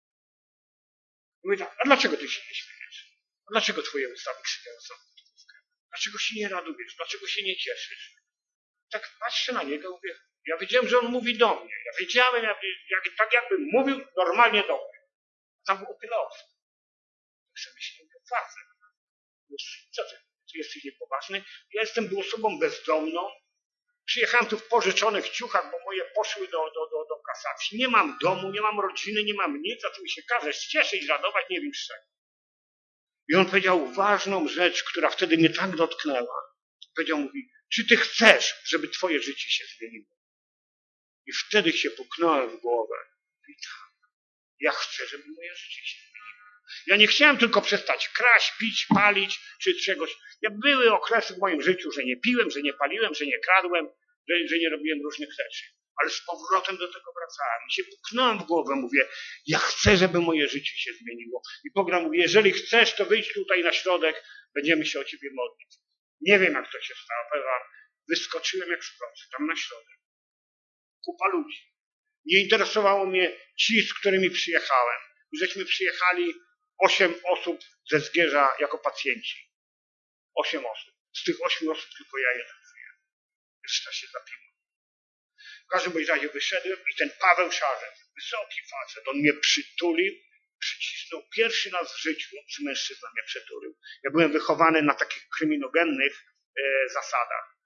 Mówi tak, a dlaczego ty się nie śmiejesz? A dlaczego twoje usta wykrzywiają podkówkę? Dlaczego się nie radujesz? Dlaczego się nie cieszysz? Tak patrzę na niego, mówię, ja wiedziałem, że on mówi do mnie. Ja wiedziałem, jak, jak, tak jakby mówił normalnie do mnie. Tam było tyle osób. Tak sobie myślałem, facet. Co ty? Ty jesteś niepoważny? Ja jestem był osobą bezdomną. Przyjechałem tu w pożyczonych ciuchach, bo moje poszły do, do, do, do kasacji. Nie mam domu, nie mam rodziny, nie mam nic, a tu mi się każe cieszyć, radować, nie wiem z czego. I on powiedział ważną rzecz, która wtedy mnie tak dotknęła. Powiedział, mówi, czy ty chcesz, żeby twoje życie się zmieniło? I wtedy się puknąłem w głowę. I tak, ja chcę, żeby moje życie się zmieniło. Ja nie chciałem tylko przestać kraść, pić, palić, czy czegoś. Ja były okresy w moim życiu, że nie piłem, że nie paliłem, że nie kradłem, że, że nie robiłem różnych rzeczy. Ale z powrotem do tego wracałem. I się puknąłem w głowę, mówię, ja chcę, żeby moje życie się zmieniło. I Bogdan mówi, jeżeli chcesz, to wyjdź tutaj na środek, będziemy się o ciebie modlić. Nie wiem, jak to się stało, powiem wam, wyskoczyłem jak z procy, tam na środek. Kupa ludzi. Nie interesowało mnie ci, z którymi przyjechałem. Żeśmy przyjechali osiem osób ze Zgierza jako pacjenci. Osiem osób. Z tych ośmiu osób tylko ja jeden żyję. Reszta się zapiła. W każdym razie wyszedłem i ten Paweł Szarzec, wysoki facet, on mnie przytulił, przycisnął. Pierwszy raz w życiu, czy mężczyzna mnie przytulił. Ja byłem wychowany na takich kryminogennych e, zasadach.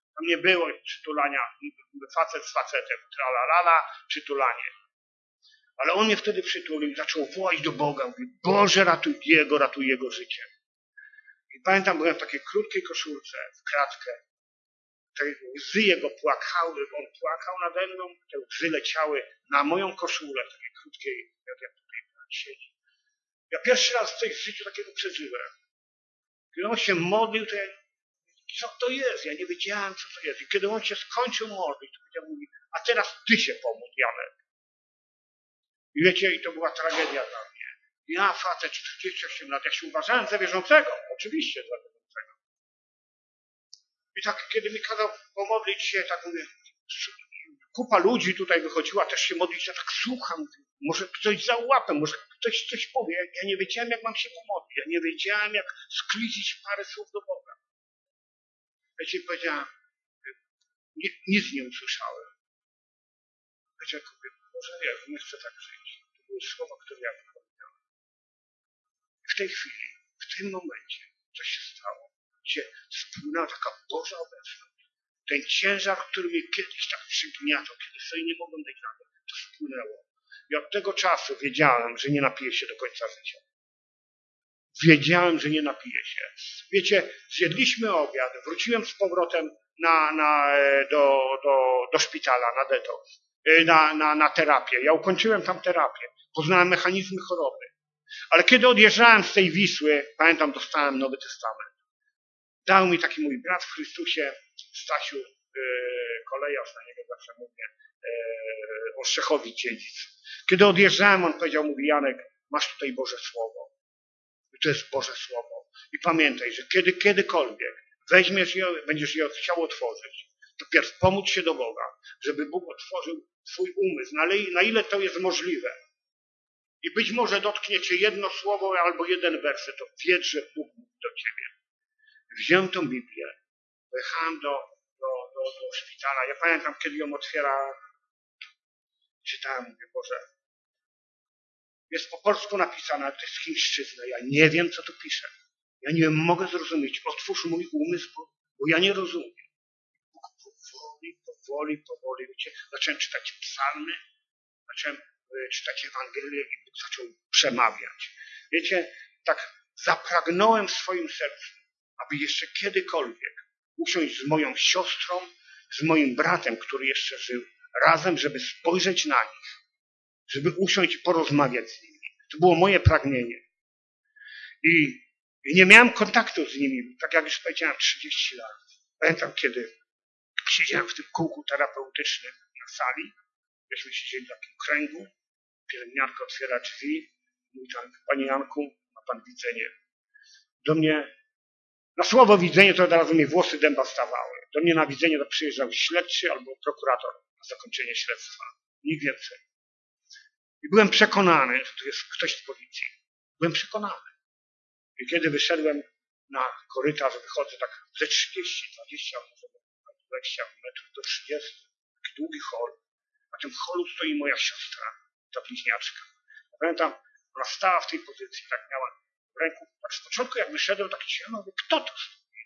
Tam nie było przytulania, facet z facetem, tralalala, przytulanie. Ale on mnie wtedy przytulił, zaczął wołać do Boga. Mówi, Boże, ratuj jego, ratuj jego życie. I pamiętam, byłem w takiej krótkiej koszulce, w kratkę. Te łzy jego płakały, bo on płakał nade mną, te łzy leciały na moją koszulę, takiej krótkiej, jak ja tutaj siedzi. Ja pierwszy raz coś w życiu takiego przeżyłem. Kiedy on się modlił, to ja, co to jest? Ja nie wiedziałem, co to jest. I kiedy on się skończył modlić, to powiedział mi, a teraz ty się pomódl, Janek. I wiecie, i to była tragedia dla mnie. Ja, facet, czterdzieści osiem lat, ja się uważałem za wierzącego. Oczywiście za wierzącego. I tak, kiedy mi kazał pomodlić się, tak mówię, kupa ludzi tutaj wychodziła też się modlić, ja tak słucham, może ktoś załapę, może ktoś coś powie. Ja nie wiedziałem, jak mam się pomodlić. Ja nie wiedziałem, jak sklizić parę słów do Boga. Ja ci powiedziałem, nie, nic nie usłyszałem. Powiedziałem, Boże, Jezu, nie chcę tak żyć. To były słowa, które ja wypowiedziałem. I w tej chwili, w tym momencie, coś się stało, gdzie spłynęła taka Boża obecność. Ten ciężar, który mnie kiedyś tak przygniatał, kiedy sobie nie mogłem dać rady, to spłynęło. I od tego czasu wiedziałem, że nie napiję się do końca życia. Wiedziałem, że nie napiję się. Wiecie, zjedliśmy obiad, wróciłem z powrotem na, na, do, do, do szpitala, na detoks, na, na, na terapię. Ja ukończyłem tam terapię. Poznałem mechanizmy choroby. Ale kiedy odjeżdżałem z tej Wisły, pamiętam, dostałem Nowy Testament. Dał mi taki mój brat w Chrystusie, Stasiu yy, Kolejarz, na niego zawsze mówię, yy, Ostrzechowi dziedzic. Kiedy odjeżdżałem, on powiedział, mówi, Janek, masz tutaj Boże Słowo. I to jest Boże Słowo. I pamiętaj, że kiedy, kiedykolwiek weźmiesz je, będziesz je chciał otworzyć, to pierw pomódl się do Boga, żeby Bóg otworzył twój umysł, na, na ile to jest możliwe. I być może dotknie cię jedno słowo albo jeden werset, to wiedz, że Bóg mówi do ciebie. Wziąłem tą Biblię, pojechałem do, do, do, do szpitala. Ja pamiętam, kiedy ją otwierałem, czytałem, mówię, Boże, jest po polsku napisane, ale to jest chińszczyzna. Ja nie wiem, co tu pisze. Ja nie mogę zrozumieć. Otwórz mój umysł, bo, bo ja nie rozumiem. Bóg powoli, powoli, powoli, wiecie, zacząłem czytać psalmy, zacząłem czytać Ewangelię i Bóg zaczął przemawiać. Wiecie, tak zapragnąłem w swoim sercu, aby jeszcze kiedykolwiek usiąść z moją siostrą, z moim bratem, który jeszcze żył, razem, żeby spojrzeć na nich, żeby usiąść i porozmawiać z nimi. To było moje pragnienie. I, i nie miałem kontaktu z nimi, tak jak już powiedziałem, trzydzieści lat. Pamiętam, kiedy siedziałem w tym kółku terapeutycznym na sali, myśmy siedzieli w takim kręgu, pielęgniarka otwiera drzwi, mówi tak, Panie Janku, ma Pan widzenie. Do mnie, na słowo widzenie to od razu mi włosy dęba stawały. Do mnie na widzenie to przyjeżdżał śledczy albo prokurator na zakończenie śledztwa. Nic więcej. I byłem przekonany, że to jest ktoś z policji. Byłem przekonany. I kiedy wyszedłem na korytarz, wychodzę tak ze trzydzieści, dwadzieścia, może dwadzieścia metrów do trzydziestu, taki długi hol. Na tym holu stoi moja siostra, ta bliźniaczka. Pamiętam, ona stała w tej pozycji, tak miała w ręku. Tak z początku jak wyszedłem, tak cicho, mówię, kto to stoi?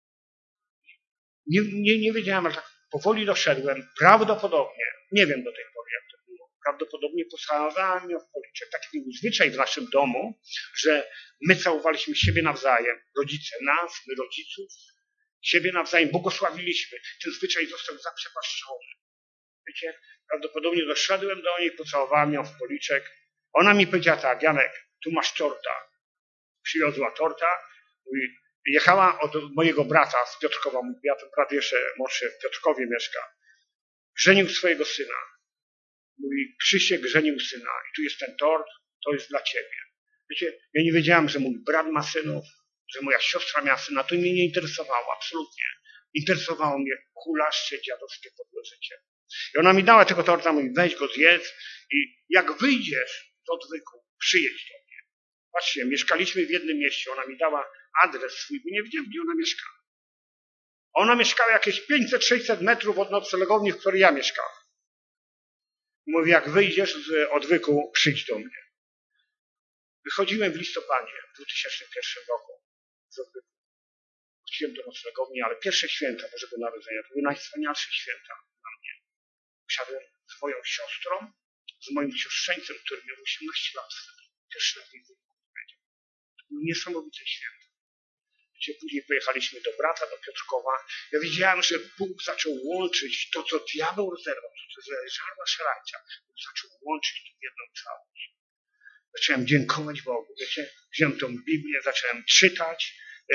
Nie, nie, nie wiedziałem, ale tak powoli doszedłem. Prawdopodobnie, nie wiem do tej pory jak to było, prawdopodobnie pocałowałem ją w policzek. Taki był zwyczaj w naszym domu, że my całowaliśmy siebie nawzajem. Rodzice nas, my rodziców, siebie nawzajem błogosławiliśmy. Ten zwyczaj został zaprzepaszczony. Wiecie, prawdopodobnie doszedłem do niej, pocałowałem ją w policzek. Ona mi powiedziała tak, Janek, tu masz torta. Przywiozła torta. Mówi, jechała od mojego brata z Piotrkowa. Mój brat jeszcze młodszy w Piotrkowie mieszka. Żenił swojego syna. Mówi, Krzysiek żenił syna. I tu jest ten tort, to jest dla ciebie. Wiecie, ja nie wiedziałem, że mój brat ma synów, że moja siostra miała syna. To mnie nie interesowało, absolutnie. Interesowało mnie hulaszcze dziadowskie podłe życie. I ona mi dała tego torta, mówi, weź go zjedz i jak wyjdziesz z odwyku, przyjedź do mnie. Patrzcie, mieszkaliśmy w jednym mieście, ona mi dała adres swój, bo nie wiedziałem, gdzie ona mieszka. Ona mieszkała jakieś pięćset sześćset metrów od noclegowni, w której ja mieszkałem. Mówi, jak wyjdziesz z odwyku, przyjdź do mnie. Wychodziłem w listopadzie w dwa tysiące pierwszym roku z odwyku. wróciłem do noclegowni, ale pierwsze święta Bożego Narodzenia to były najwspanialsze święta dla mnie. Usiadłem z moją siostrą, z moim siostrzeńcem, który miał osiemnaście lat wtedy. Pierwszy raz nie powiedział. To były niesamowite święta. Gdzie później pojechaliśmy do brata, do Piotrkowa. Ja widziałem, że Bóg zaczął łączyć to, co diabeł rozerwał, to, co żarła szarańcza. Bóg zaczął łączyć w jedną całość. Zacząłem dziękować Bogu. Wiecie, wziąłem tą Biblię, zacząłem czytać.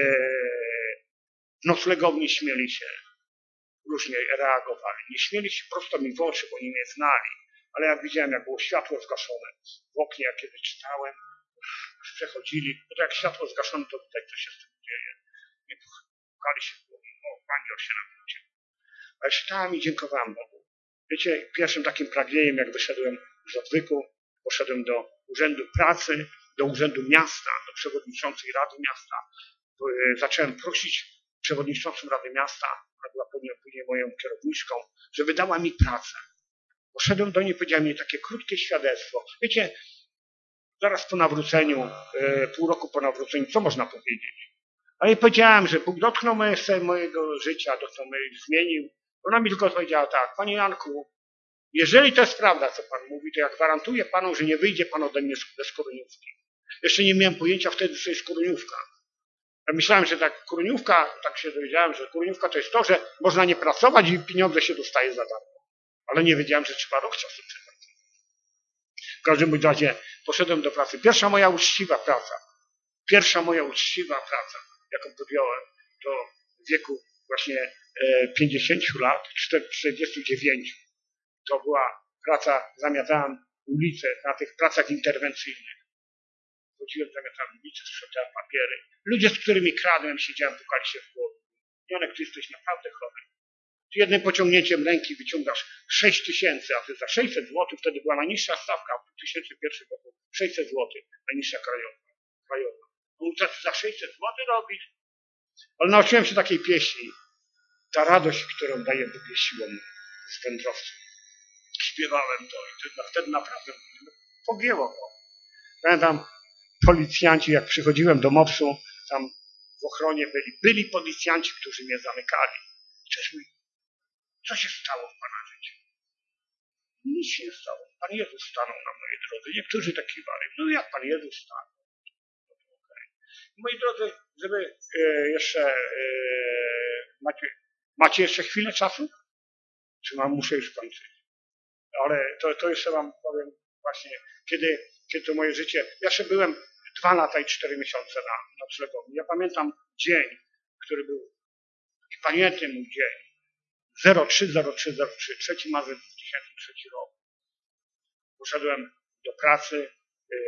W noclegowni śmieli się, różnie reagowali. Nie śmieli się prosto mi w oczy, bo oni mnie znali. Ale jak widziałem, jak było światło zgaszone w oknie, jak kiedy czytałem, przechodzili, bo to jak światło zgaszone, to tutaj co się z tym dzieje. I pukali się w głowę, o, Pani się nawrócił. Ale czytałem i dziękowałem Bogu. Wiecie, pierwszym takim pragnieniem, jak wyszedłem z odwyku, poszedłem do Urzędu Pracy, do Urzędu Miasta, do przewodniczącej Rady Miasta. Zacząłem prosić przewodniczącą Rady Miasta, która była później moją kierowniczką, żeby dała mi pracę. Poszedłem do niej, powiedziała mi takie krótkie świadectwo. Wiecie, zaraz po nawróceniu, pół roku po nawróceniu, co można powiedzieć? Ale jej powiedziałem, że Bóg dotknął mojego życia, dotknął mnie, zmienił. Ona mi tylko powiedziała tak: Panie Janku, jeżeli to jest prawda, co Pan mówi, to ja gwarantuję Panu, że nie wyjdzie Pan ode mnie bez koroniówki. Jeszcze nie miałem pojęcia wtedy, co jest koroniówka. Ja myślałem, że tak koroniówka, tak się dowiedziałem, że koroniówka to jest to, że można nie pracować i pieniądze się dostaje za darmo. Ale nie wiedziałem, że trzeba rok czasu czekać. W każdym razie poszedłem do pracy. Pierwsza moja uczciwa praca, pierwsza moja uczciwa praca, jaką podjąłem, to w wieku właśnie pięćdziesięciu lat, czterdziestu dziewięciu. To była praca, zamiatałem ulicę na tych pracach interwencyjnych. Chodziłem, zamiatałem ulicę, sprzątałem papiery. Ludzie, z którymi kradłem, siedziałem, pukali się w głowę. Janek, ty jesteś naprawdę chory. Jednym pociągnięciem ręki wyciągasz sześć tysięcy, a ty za sześćset złotych, wtedy była najniższa stawka, w dwa tysiące pierwszym roku sześćset złotych, najniższa krajowa. krajowa. No co ty za sześćset złotych robisz? Ale nauczyłem się takiej pieśni. Ta radość, którą daje Bóg, jest siłą z wędrowców. Śpiewałem to i wtedy naprawdę pogięło go. Pamiętam, policjanci, jak przychodziłem do mopsu, tam w ochronie byli, byli policjanci, którzy mnie zamykali. Cześć mój, co się stało w Pana życiu? Nic się nie stało. Pan Jezus stanął na mojej drodze. Niektórzy tak kiwali. No jak Pan Jezus stanął? No to okay. Moi drodzy, żeby e, jeszcze e, macie, macie jeszcze chwilę czasu? Czy mam, muszę już kończyć? Ale to, to jeszcze wam powiem właśnie, kiedy, kiedy to moje życie... Ja jeszcze byłem dwa lata i cztery miesiące na noclegowni. Ja pamiętam dzień, który był taki pamiętny mój dzień. zero trzy zero trzy zero trzy, trzeci marzec dwa tysiące trzeci rok. Poszedłem do pracy. Yy,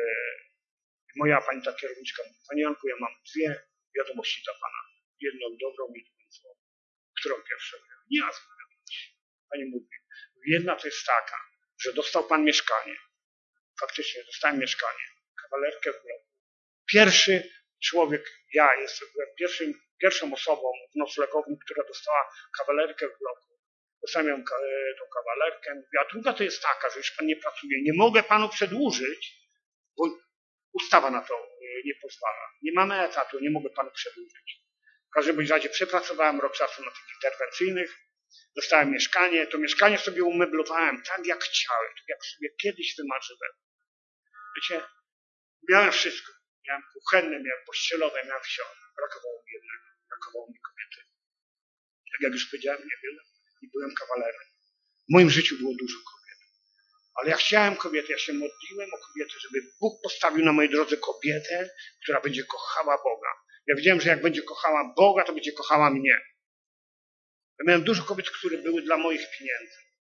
moja pani ta kierowniczka mówi: Panie Janku, ja mam dwie wiadomości dla Pana. Jedną dobrą i drugą złą. Którą pierwszą? Nie ma złych wiadomości. Pani mówi: jedna to jest taka, że dostał Pan mieszkanie. Faktycznie dostałem mieszkanie. Kawalerkę w bloku. Pierwszy człowiek, ja jestem pierwszym, pierwszą osobą w noclegowni, która dostała kawalerkę w bloku. Dostałem ją, tą kawalerkę. Mówię, a druga to jest taka, że już Pan nie pracuje. Nie mogę Panu przedłużyć, bo ustawa na to nie pozwala. Nie mamy etatu, nie mogę Panu przedłużyć. W każdym razie przepracowałem rok czasu na tych interwencyjnych. Dostałem mieszkanie. To mieszkanie sobie umeblowałem tak, jak chciałem. Tak, jak sobie kiedyś wymarzyłem. Wiecie, miałem wszystko. Miałem kuchenne, miałem pościelowe, miałem wsio. Brakowało mi jednego. Brakowało mi kobiety. Tak jak już powiedziałem, nie byłem. I byłem kawalerem. W moim życiu było dużo kobiet. Ale ja chciałem kobiety. Ja się modliłem o kobiety, żeby Bóg postawił na mojej drodze kobietę, która będzie kochała Boga. Ja wiedziałem, że jak będzie kochała Boga, to będzie kochała mnie. Ja miałem dużo kobiet, które były dla moich pieniędzy.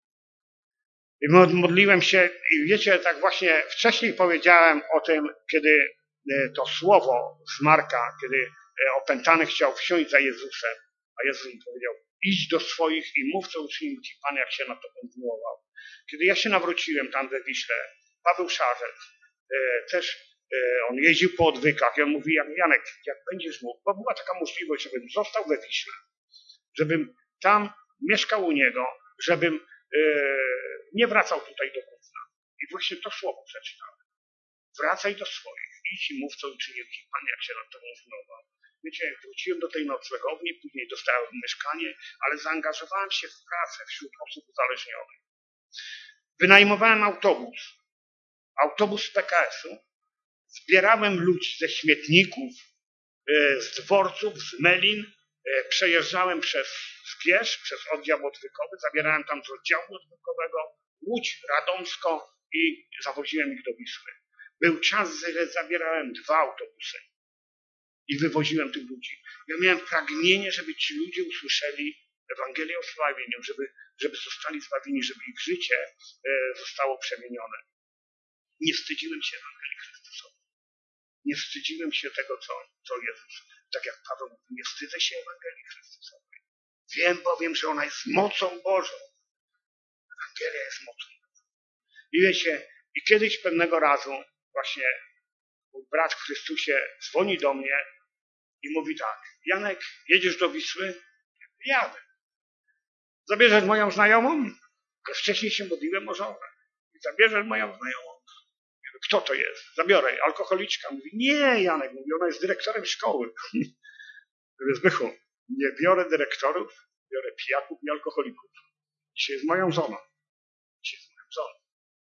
I modliłem się i wiecie, tak właśnie wcześniej powiedziałem o tym, kiedy to słowo z Marka, kiedy opętany chciał wsiąść za Jezusem, a Jezus mu powiedział: idź do swoich i mów, co uczynił Ci Pan, jak się nad Tobą zmiłował. Kiedy ja się nawróciłem tam we Wiśle, Paweł Szarzec, też on jeździł po odwykach i on mówi: Janek, jak będziesz mógł, bo była taka możliwość, żebym został we Wiśle, żebym tam mieszkał u niego, żebym nie wracał tutaj do Kutna. I właśnie to słowo przeczytałem. Wracaj do swoich, idź i mów, co uczynił Ci Pan, jak się nad Tobą zmiłował. wiecie, wróciłem do tej noclegowni, później dostałem mieszkanie, ale zaangażowałem się w pracę wśród osób uzależnionych. Wynajmowałem autobus, autobus z P K S-u, zbierałem ludzi ze śmietników, z dworców, z melin, przejeżdżałem przez Spiesz, przez oddział odwykowy, zabierałem tam z oddziału odwykowego Łódź, Radomsko i zawoziłem ich do Wisły. Był czas, że zabierałem dwa autobusy i wywoziłem tych ludzi. Ja miałem pragnienie, żeby ci ludzie usłyszeli Ewangelię o zbawieniu, żeby, żeby zostali zbawieni, żeby ich życie zostało przemienione. Nie wstydziłem się Ewangelii Chrystusowej. Nie wstydziłem się tego, co, co Jezus, tak jak Paweł mówi, nie wstydzę się Ewangelii Chrystusowej. Wiem bowiem, że ona jest mocą Bożą. Ewangelia jest mocą Bożą. I wiecie, i kiedyś pewnego razu właśnie mój brat w Chrystusie dzwoni do mnie i mówi tak: Janek, jedziesz do Wisły? Jadę. Zabierzesz moją znajomą? Ale wcześniej się modliłem o żonę. I zabierzesz moją znajomą? Kto to jest? Zabiorę. Alkoholiczka. Mówi, nie, Janek, mówi, ona jest dyrektorem szkoły. Zbychu, nie biorę dyrektorów, biorę pijaków i alkoholików. Dzisiaj jest moją żoną. Dzisiaj jest moją żoną.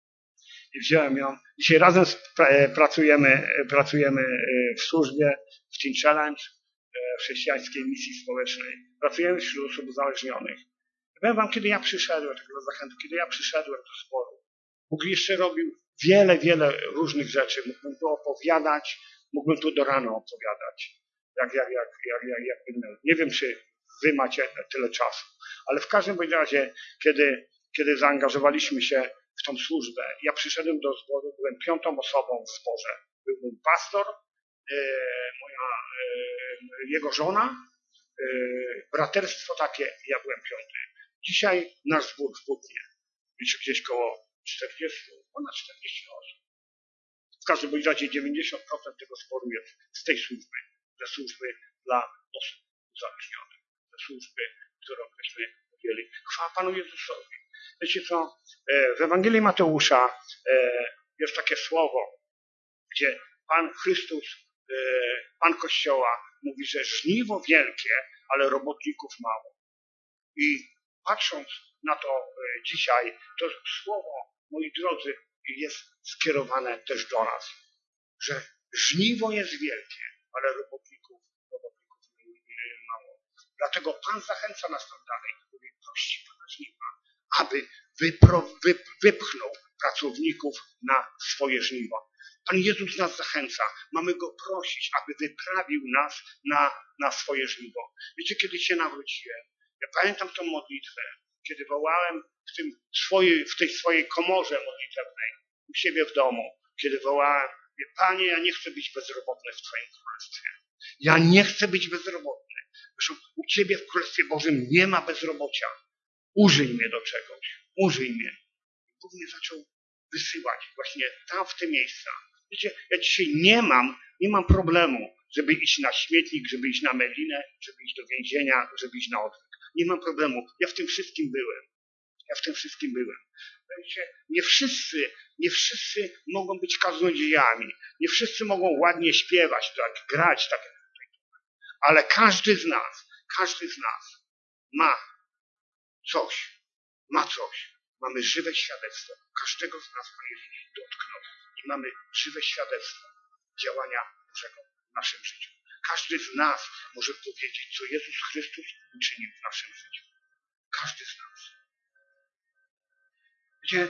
I wziąłem ją. Dzisiaj razem pracujemy, pracujemy w służbie, w Teen Challenge, w chrześcijańskiej misji społecznej. Pracujemy wśród osób uzależnionych. Powiem wam, kiedy ja przyszedłem, tego zachętu, kiedy ja przyszedłem do zboru, Bóg jeszcze robił wiele, wiele różnych rzeczy. Mógłbym tu opowiadać, mógłbym tu do rana opowiadać. Jak, jak, jak, jak, jak, jak nie wiem, czy wy macie tyle czasu. Ale w każdym razie, kiedy, kiedy zaangażowaliśmy się w tą służbę, ja przyszedłem do zboru, byłem piątą osobą w zborze. Był mój pastor, e, moja, e, jego żona, e, braterstwo takie, ja byłem piąty. Dzisiaj nasz zbór zbudnie. Liczy gdzieś koło czterdzieści, ponad czterdzieści osób. W każdym razie dziewięćdziesiąt procent tego zboru jest z tej służby, ze służby dla osób uzależnionych, ze służby, którą myśmy podjęli. Chwała Panu Jezusowi. Wiecie co, w Ewangelii Mateusza jest takie słowo, gdzie Pan Chrystus, Pan Kościoła mówi, że żniwo wielkie, ale robotników mało. I patrząc na to dzisiaj, to słowo, moi drodzy, jest skierowane też do nas, że żniwo jest wielkie, ale robotników, robotników mało. Dlatego Pan zachęca nas tam dalej, mówi, prosi Pana żniwa, aby wypro, wy, wypchnął pracowników na swoje żniwo. Pan Jezus nas zachęca, mamy Go prosić, aby wyprawił nas na, na swoje żniwo. Wiecie, kiedy się nawróciłem, ja pamiętam tą modlitwę, kiedy wołałem w, tym swojej, w tej swojej komorze modlitewnej, u siebie w domu, kiedy wołałem, Panie, ja nie chcę być bezrobotny w Twoim Królestwie. Ja nie chcę być bezrobotny. Zresztą u Ciebie w Królestwie Bożym nie ma bezrobocia. Użyj mnie do czegoś. Użyj mnie. I Bóg mnie zaczął wysyłać właśnie tam, w te miejsca. Wiecie, ja dzisiaj nie mam, nie mam problemu, żeby iść na śmietnik, żeby iść na melinę, żeby iść do więzienia, żeby iść na odwyk. Nie mam problemu. Ja w tym wszystkim byłem. Ja w tym wszystkim byłem. Wiecie, nie wszyscy, nie wszyscy mogą być kaznodziejami. Nie wszyscy mogą ładnie śpiewać, tak, grać, tak jak tutaj. Ale każdy z nas, każdy z nas ma coś. Ma coś. Mamy żywe świadectwo. Każdego z nas Pan Jezus dotknął. I mamy żywe świadectwo działania Bożego w naszym życiu. Każdy z nas może powiedzieć, co Jezus Chrystus uczynił w naszym życiu. Każdy z nas. Gdzie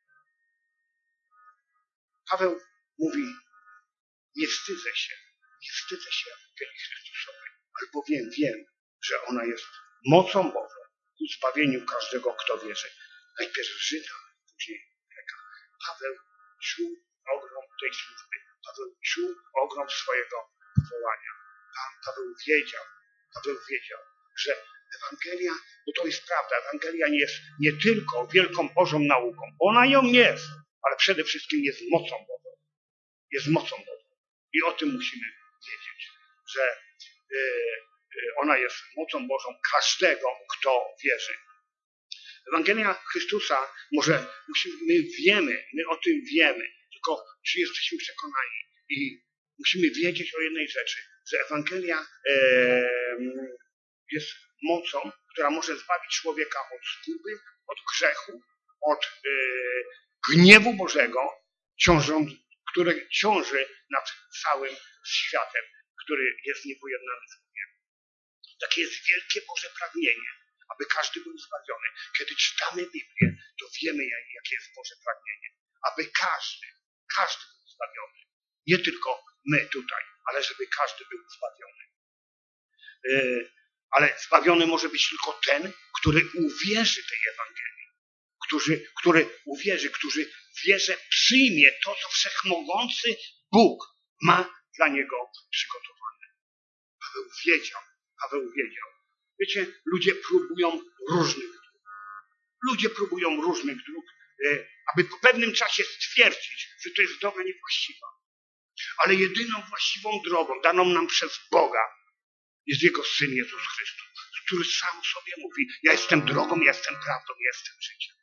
Paweł mówi, nie wstydzę się, nie wstydzę się Ewangelii Chrystusowej, albowiem wiem, że ona jest mocą Bożą ku zbawieniu każdego, kto wierzy. Najpierw Żyda, później Greka. Paweł czuł ogrom tej służby. Paweł czuł ogrom swojego powołania. Pan Paweł wiedział, Paweł wiedział, że Ewangelia, bo to jest prawda, Ewangelia nie jest nie tylko wielką Bożą nauką. Ona ją jest, ale przede wszystkim jest mocą Bożą. Jest mocą Bożą. I o tym musimy wiedzieć, że y, y, ona jest mocą Bożą każdego, kto wierzy. Ewangelia Chrystusa, może musimy, my wiemy, my o tym wiemy, tylko czy jesteśmy przekonani i musimy wiedzieć o jednej rzeczy. że Ewangelia e, jest mocą, która może zbawić człowieka od zguby, od grzechu, od e, gniewu Bożego, ciążą, który ciąży nad całym światem, który jest niepojednany z Bogiem. Takie jest wielkie Boże pragnienie, aby każdy był zbawiony. Kiedy czytamy Biblię, to wiemy, jakie jest Boże pragnienie. Aby każdy, każdy był zbawiony. Nie tylko my tutaj, ale żeby każdy był zbawiony. Yy, ale zbawiony może być tylko ten, który uwierzy tej Ewangelii. Który, który uwierzy, który w wierze przyjmie to, co wszechmogący Bóg ma dla niego przygotowane. Paweł wiedział, Paweł wiedział. Wiecie, ludzie próbują różnych dróg. Ludzie próbują różnych dróg, aby po pewnym czasie stwierdzić, że to jest droga niewłaściwa. Ale jedyną właściwą drogą, daną nam przez Boga, jest Jego Syn Jezus Chrystus, który sam sobie mówi, ja jestem drogą, ja jestem prawdą, ja jestem życiem.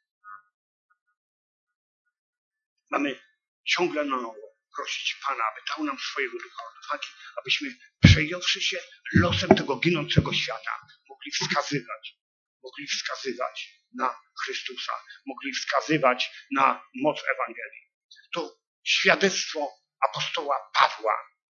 Mamy ciągle na nowo prosić Pana, aby dał nam swojego ducha odwagi, abyśmy przejąwszy się losem tego ginącego świata, mogli wskazywać, mogli wskazywać na Chrystusa, mogli wskazywać na moc Ewangelii. To świadectwo apostoła Pawła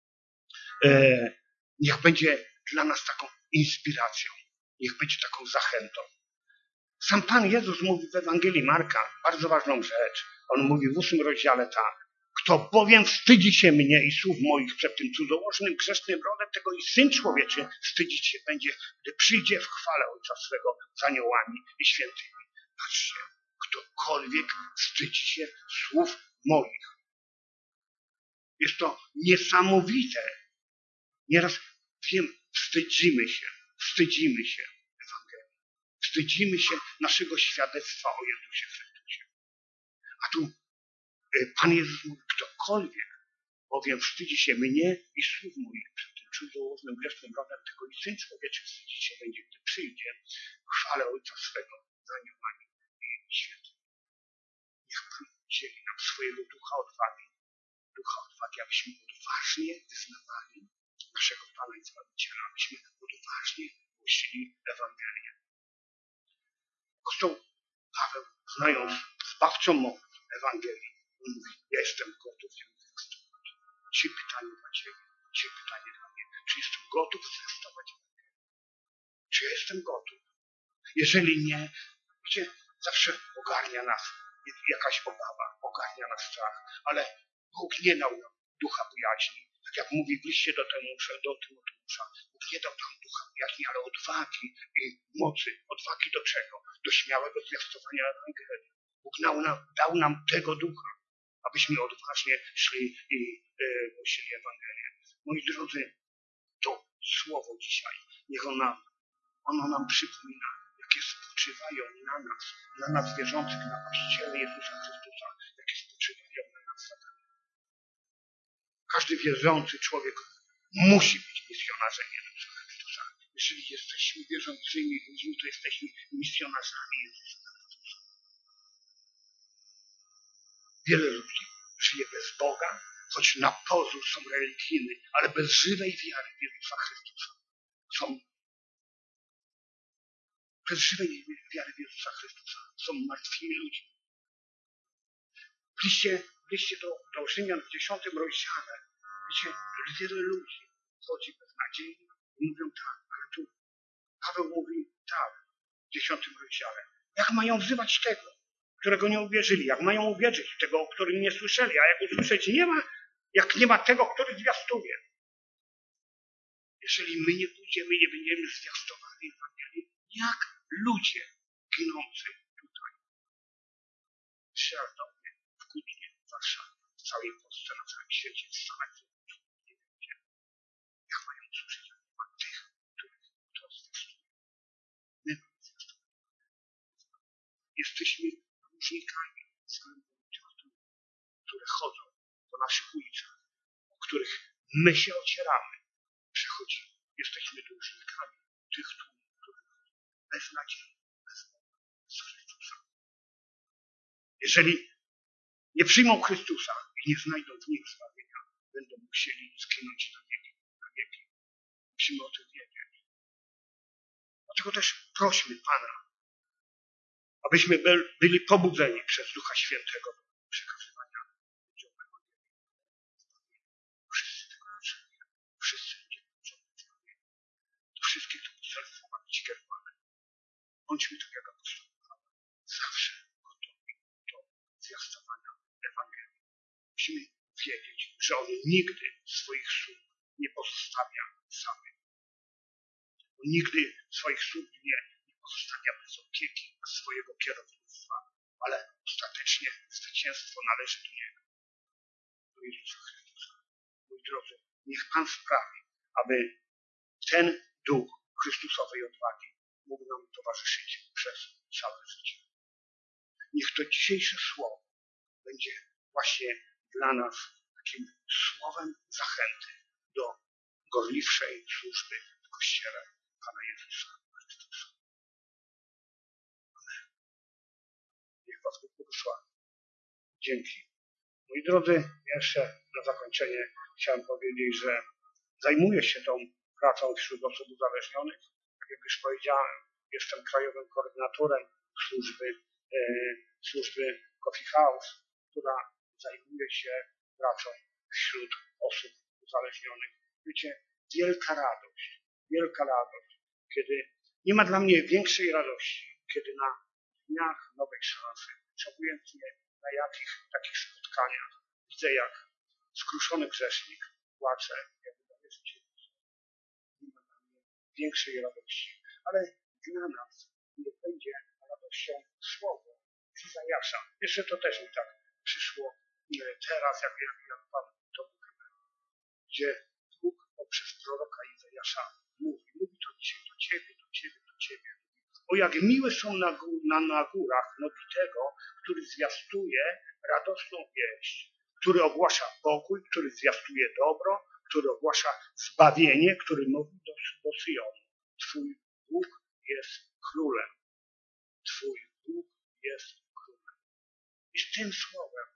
e, niech będzie dla nas taką inspiracją, niech będzie taką zachętą. Sam Pan Jezus mówi w Ewangelii Marka bardzo ważną rzecz. On mówi w ósmym rozdziale tak. Kto bowiem wstydzi się mnie i słów moich przed tym cudzołożnym, grzesznym rodem, tego i Syn Człowieczy wstydzić się będzie, gdy przyjdzie w chwale Ojca swego z aniołami i świętymi. Patrzcie, ktokolwiek wstydzi się słów moich. Jest to niesamowite. Nieraz wiem, wstydzimy się, wstydzimy się Ewangelii. Wstydzimy się naszego świadectwa o Jezusie Chrystusie. A tu Pan Jezus mówi, ktokolwiek bowiem wstydzi się mnie i słów moich przed tym cudzołóżnym, grzesznym rodem, tego i Syn Człowieczy wstydzić się będzie, gdy przyjdzie w chwale Ojca swego z aniołami i świętymi. Niech Pan udzieli nam swojego ducha odwagi, ducha odwagi, abyśmy odważnie wyznawali naszego Pana i Zbawiciela, abyśmy odważnie głosili Ewangelię. Apostoł Paweł, znając zbawczą moc Ewangelii, mówi, ja jestem gotów ją zwiastować. Dzisiaj pytanie dla Ciebie, dzisiaj pytanie dla mnie, czy jestem gotów zwiastować Ewangelię? Czy ja jestem gotów? Jeżeli nie, wiecie, zawsze ogarnia nas jakaś obawa, ogarnia nas strach, ale Bóg nie dał nam ducha bojaźni. Tak jak mówi w liście do Tymoteusza, do Tymoteusza, Bóg nie dał nam ducha bojaźni, ale odwagi i mocy. Odwagi do czego? Do śmiałego zwiastowania Ewangelii. Bóg dał nam, dał nam tego ducha, abyśmy odważnie szli i e, głosili Ewangelię. Moi drodzy, to słowo dzisiaj, niech ona, ono nam przypomina, jakie spoczywają na nas, na nas wierzących, na Kościele Jezusa Chrystusa, jakie spoczywają na nas satany. Każdy wierzący człowiek musi być misjonarzem Jezusa Chrystusa. Jeżeli jesteśmy wierzącymi ludźmi, to jesteśmy misjonarzami Jezusa Chrystusa. Wiele ludzi żyje bez Boga, choć na pozór są religijni, ale bez żywej wiary w Jezusa Chrystusa. Są bez żywej wiary w Jezusa Chrystusa. Są martwymi ludźmi. W liście, w liście do, do Rzymian w dziesiątym rozdziale, wiecie, wiele ludzi chodzi bez nadziei i mówią tak, ale tu Paweł mówi tak w dziesiątym rozdziale. Jak mają wzywać tego, którego nie uwierzyli? Jak mają uwierzyć tego, o którym nie słyszeli? A jak usłyszeć nie ma, jak nie ma tego, który zwiastuje? Jeżeli my nie pójdziemy, nie będziemy zwiastowali Ewangelii, jak ludzie ginący tutaj w Sierdowie, w Kutnie, w Warszawie, w całej Polsce, na całym świecie, w Stanach Zjednoczonych, nie będzie. Jak mają usłyszeć, jak nie ma tych, których kto zwiastuje? My mamy zwiastować. Jesteśmy dłużnikami względem tych, które chodzą po naszych ulicach, o których my się ocieramy, przechodzimy. Jesteśmy dłużnikami tych, których bez nadziei, bez Boga, bez Chrystusa. Jeżeli nie przyjmą Chrystusa i nie znajdą w nim zbawienia, będą musieli zginąć na wieki, na wieki. Musimy o tym wiedzieć. Dlatego też prośmy Pana, abyśmy byli pobudzeni przez Ducha Świętego do przekazywania ludziom Ewangelii. Wszyscy tego potrzebujemy. Wszyscy ludzie potrzebują. Do wszystkich to poselstwo ma być kierowane. Bądźmy tak jak apostoł Paweł. Zawsze gotowi do zwiastowania Ewangelii. Musimy wiedzieć, że On nigdy swoich sług nie pozostawia samych. On nigdy swoich sług nie, nie pozostawia bez opieki, bez swojego kierownictwa, ale ostatecznie zwycięstwo należy do Niego, do Jezusa Chrystusa. Moi drodzy, niech Pan sprawi, aby ten duch Chrystusowej odwagi mógł nam towarzyszyć przez całe życie. Niech to dzisiejsze słowo będzie właśnie dla nas takim słowem zachęty do gorliwszej służby w Kościele Pana Jezusa Chrystusa. Amen. Niech Was Bóg błogosławi. Dzięki. Moi drodzy, jeszcze na zakończenie chciałem powiedzieć, że zajmuję się tą pracą wśród osób uzależnionych. Tak jak już powiedziałem, jestem krajowym koordynatorem służby, e, służby Coffee House, która zajmuje się pracą wśród osób uzależnionych. Wiecie, wielka radość, wielka radość, kiedy nie ma dla mnie większej radości, kiedy na dniach nowej szansy, obserwując je na jakich takich spotkaniach, widzę jak skruszony grzesznik płacze, jak wydaje życie. Nie ma dla mnie większej radości. Ale dla nas nie będzie radością słowo z Izajasza. Jeszcze to też mi tak przyszło teraz, jak, jak, jak Pan to mówił, gdzie Bóg poprzez proroka Izajasza mówi, mówi to dzisiaj do Ciebie, do Ciebie, do Ciebie. O jak miłe są na, gó na, na górach nogi tego, który zwiastuje radosną wieść, który ogłasza pokój, który zwiastuje dobro, który ogłasza zbawienie, który mówi do, do Syjonu. Twój Bóg jest królem. Twój Bóg jest królem. I z tym słowem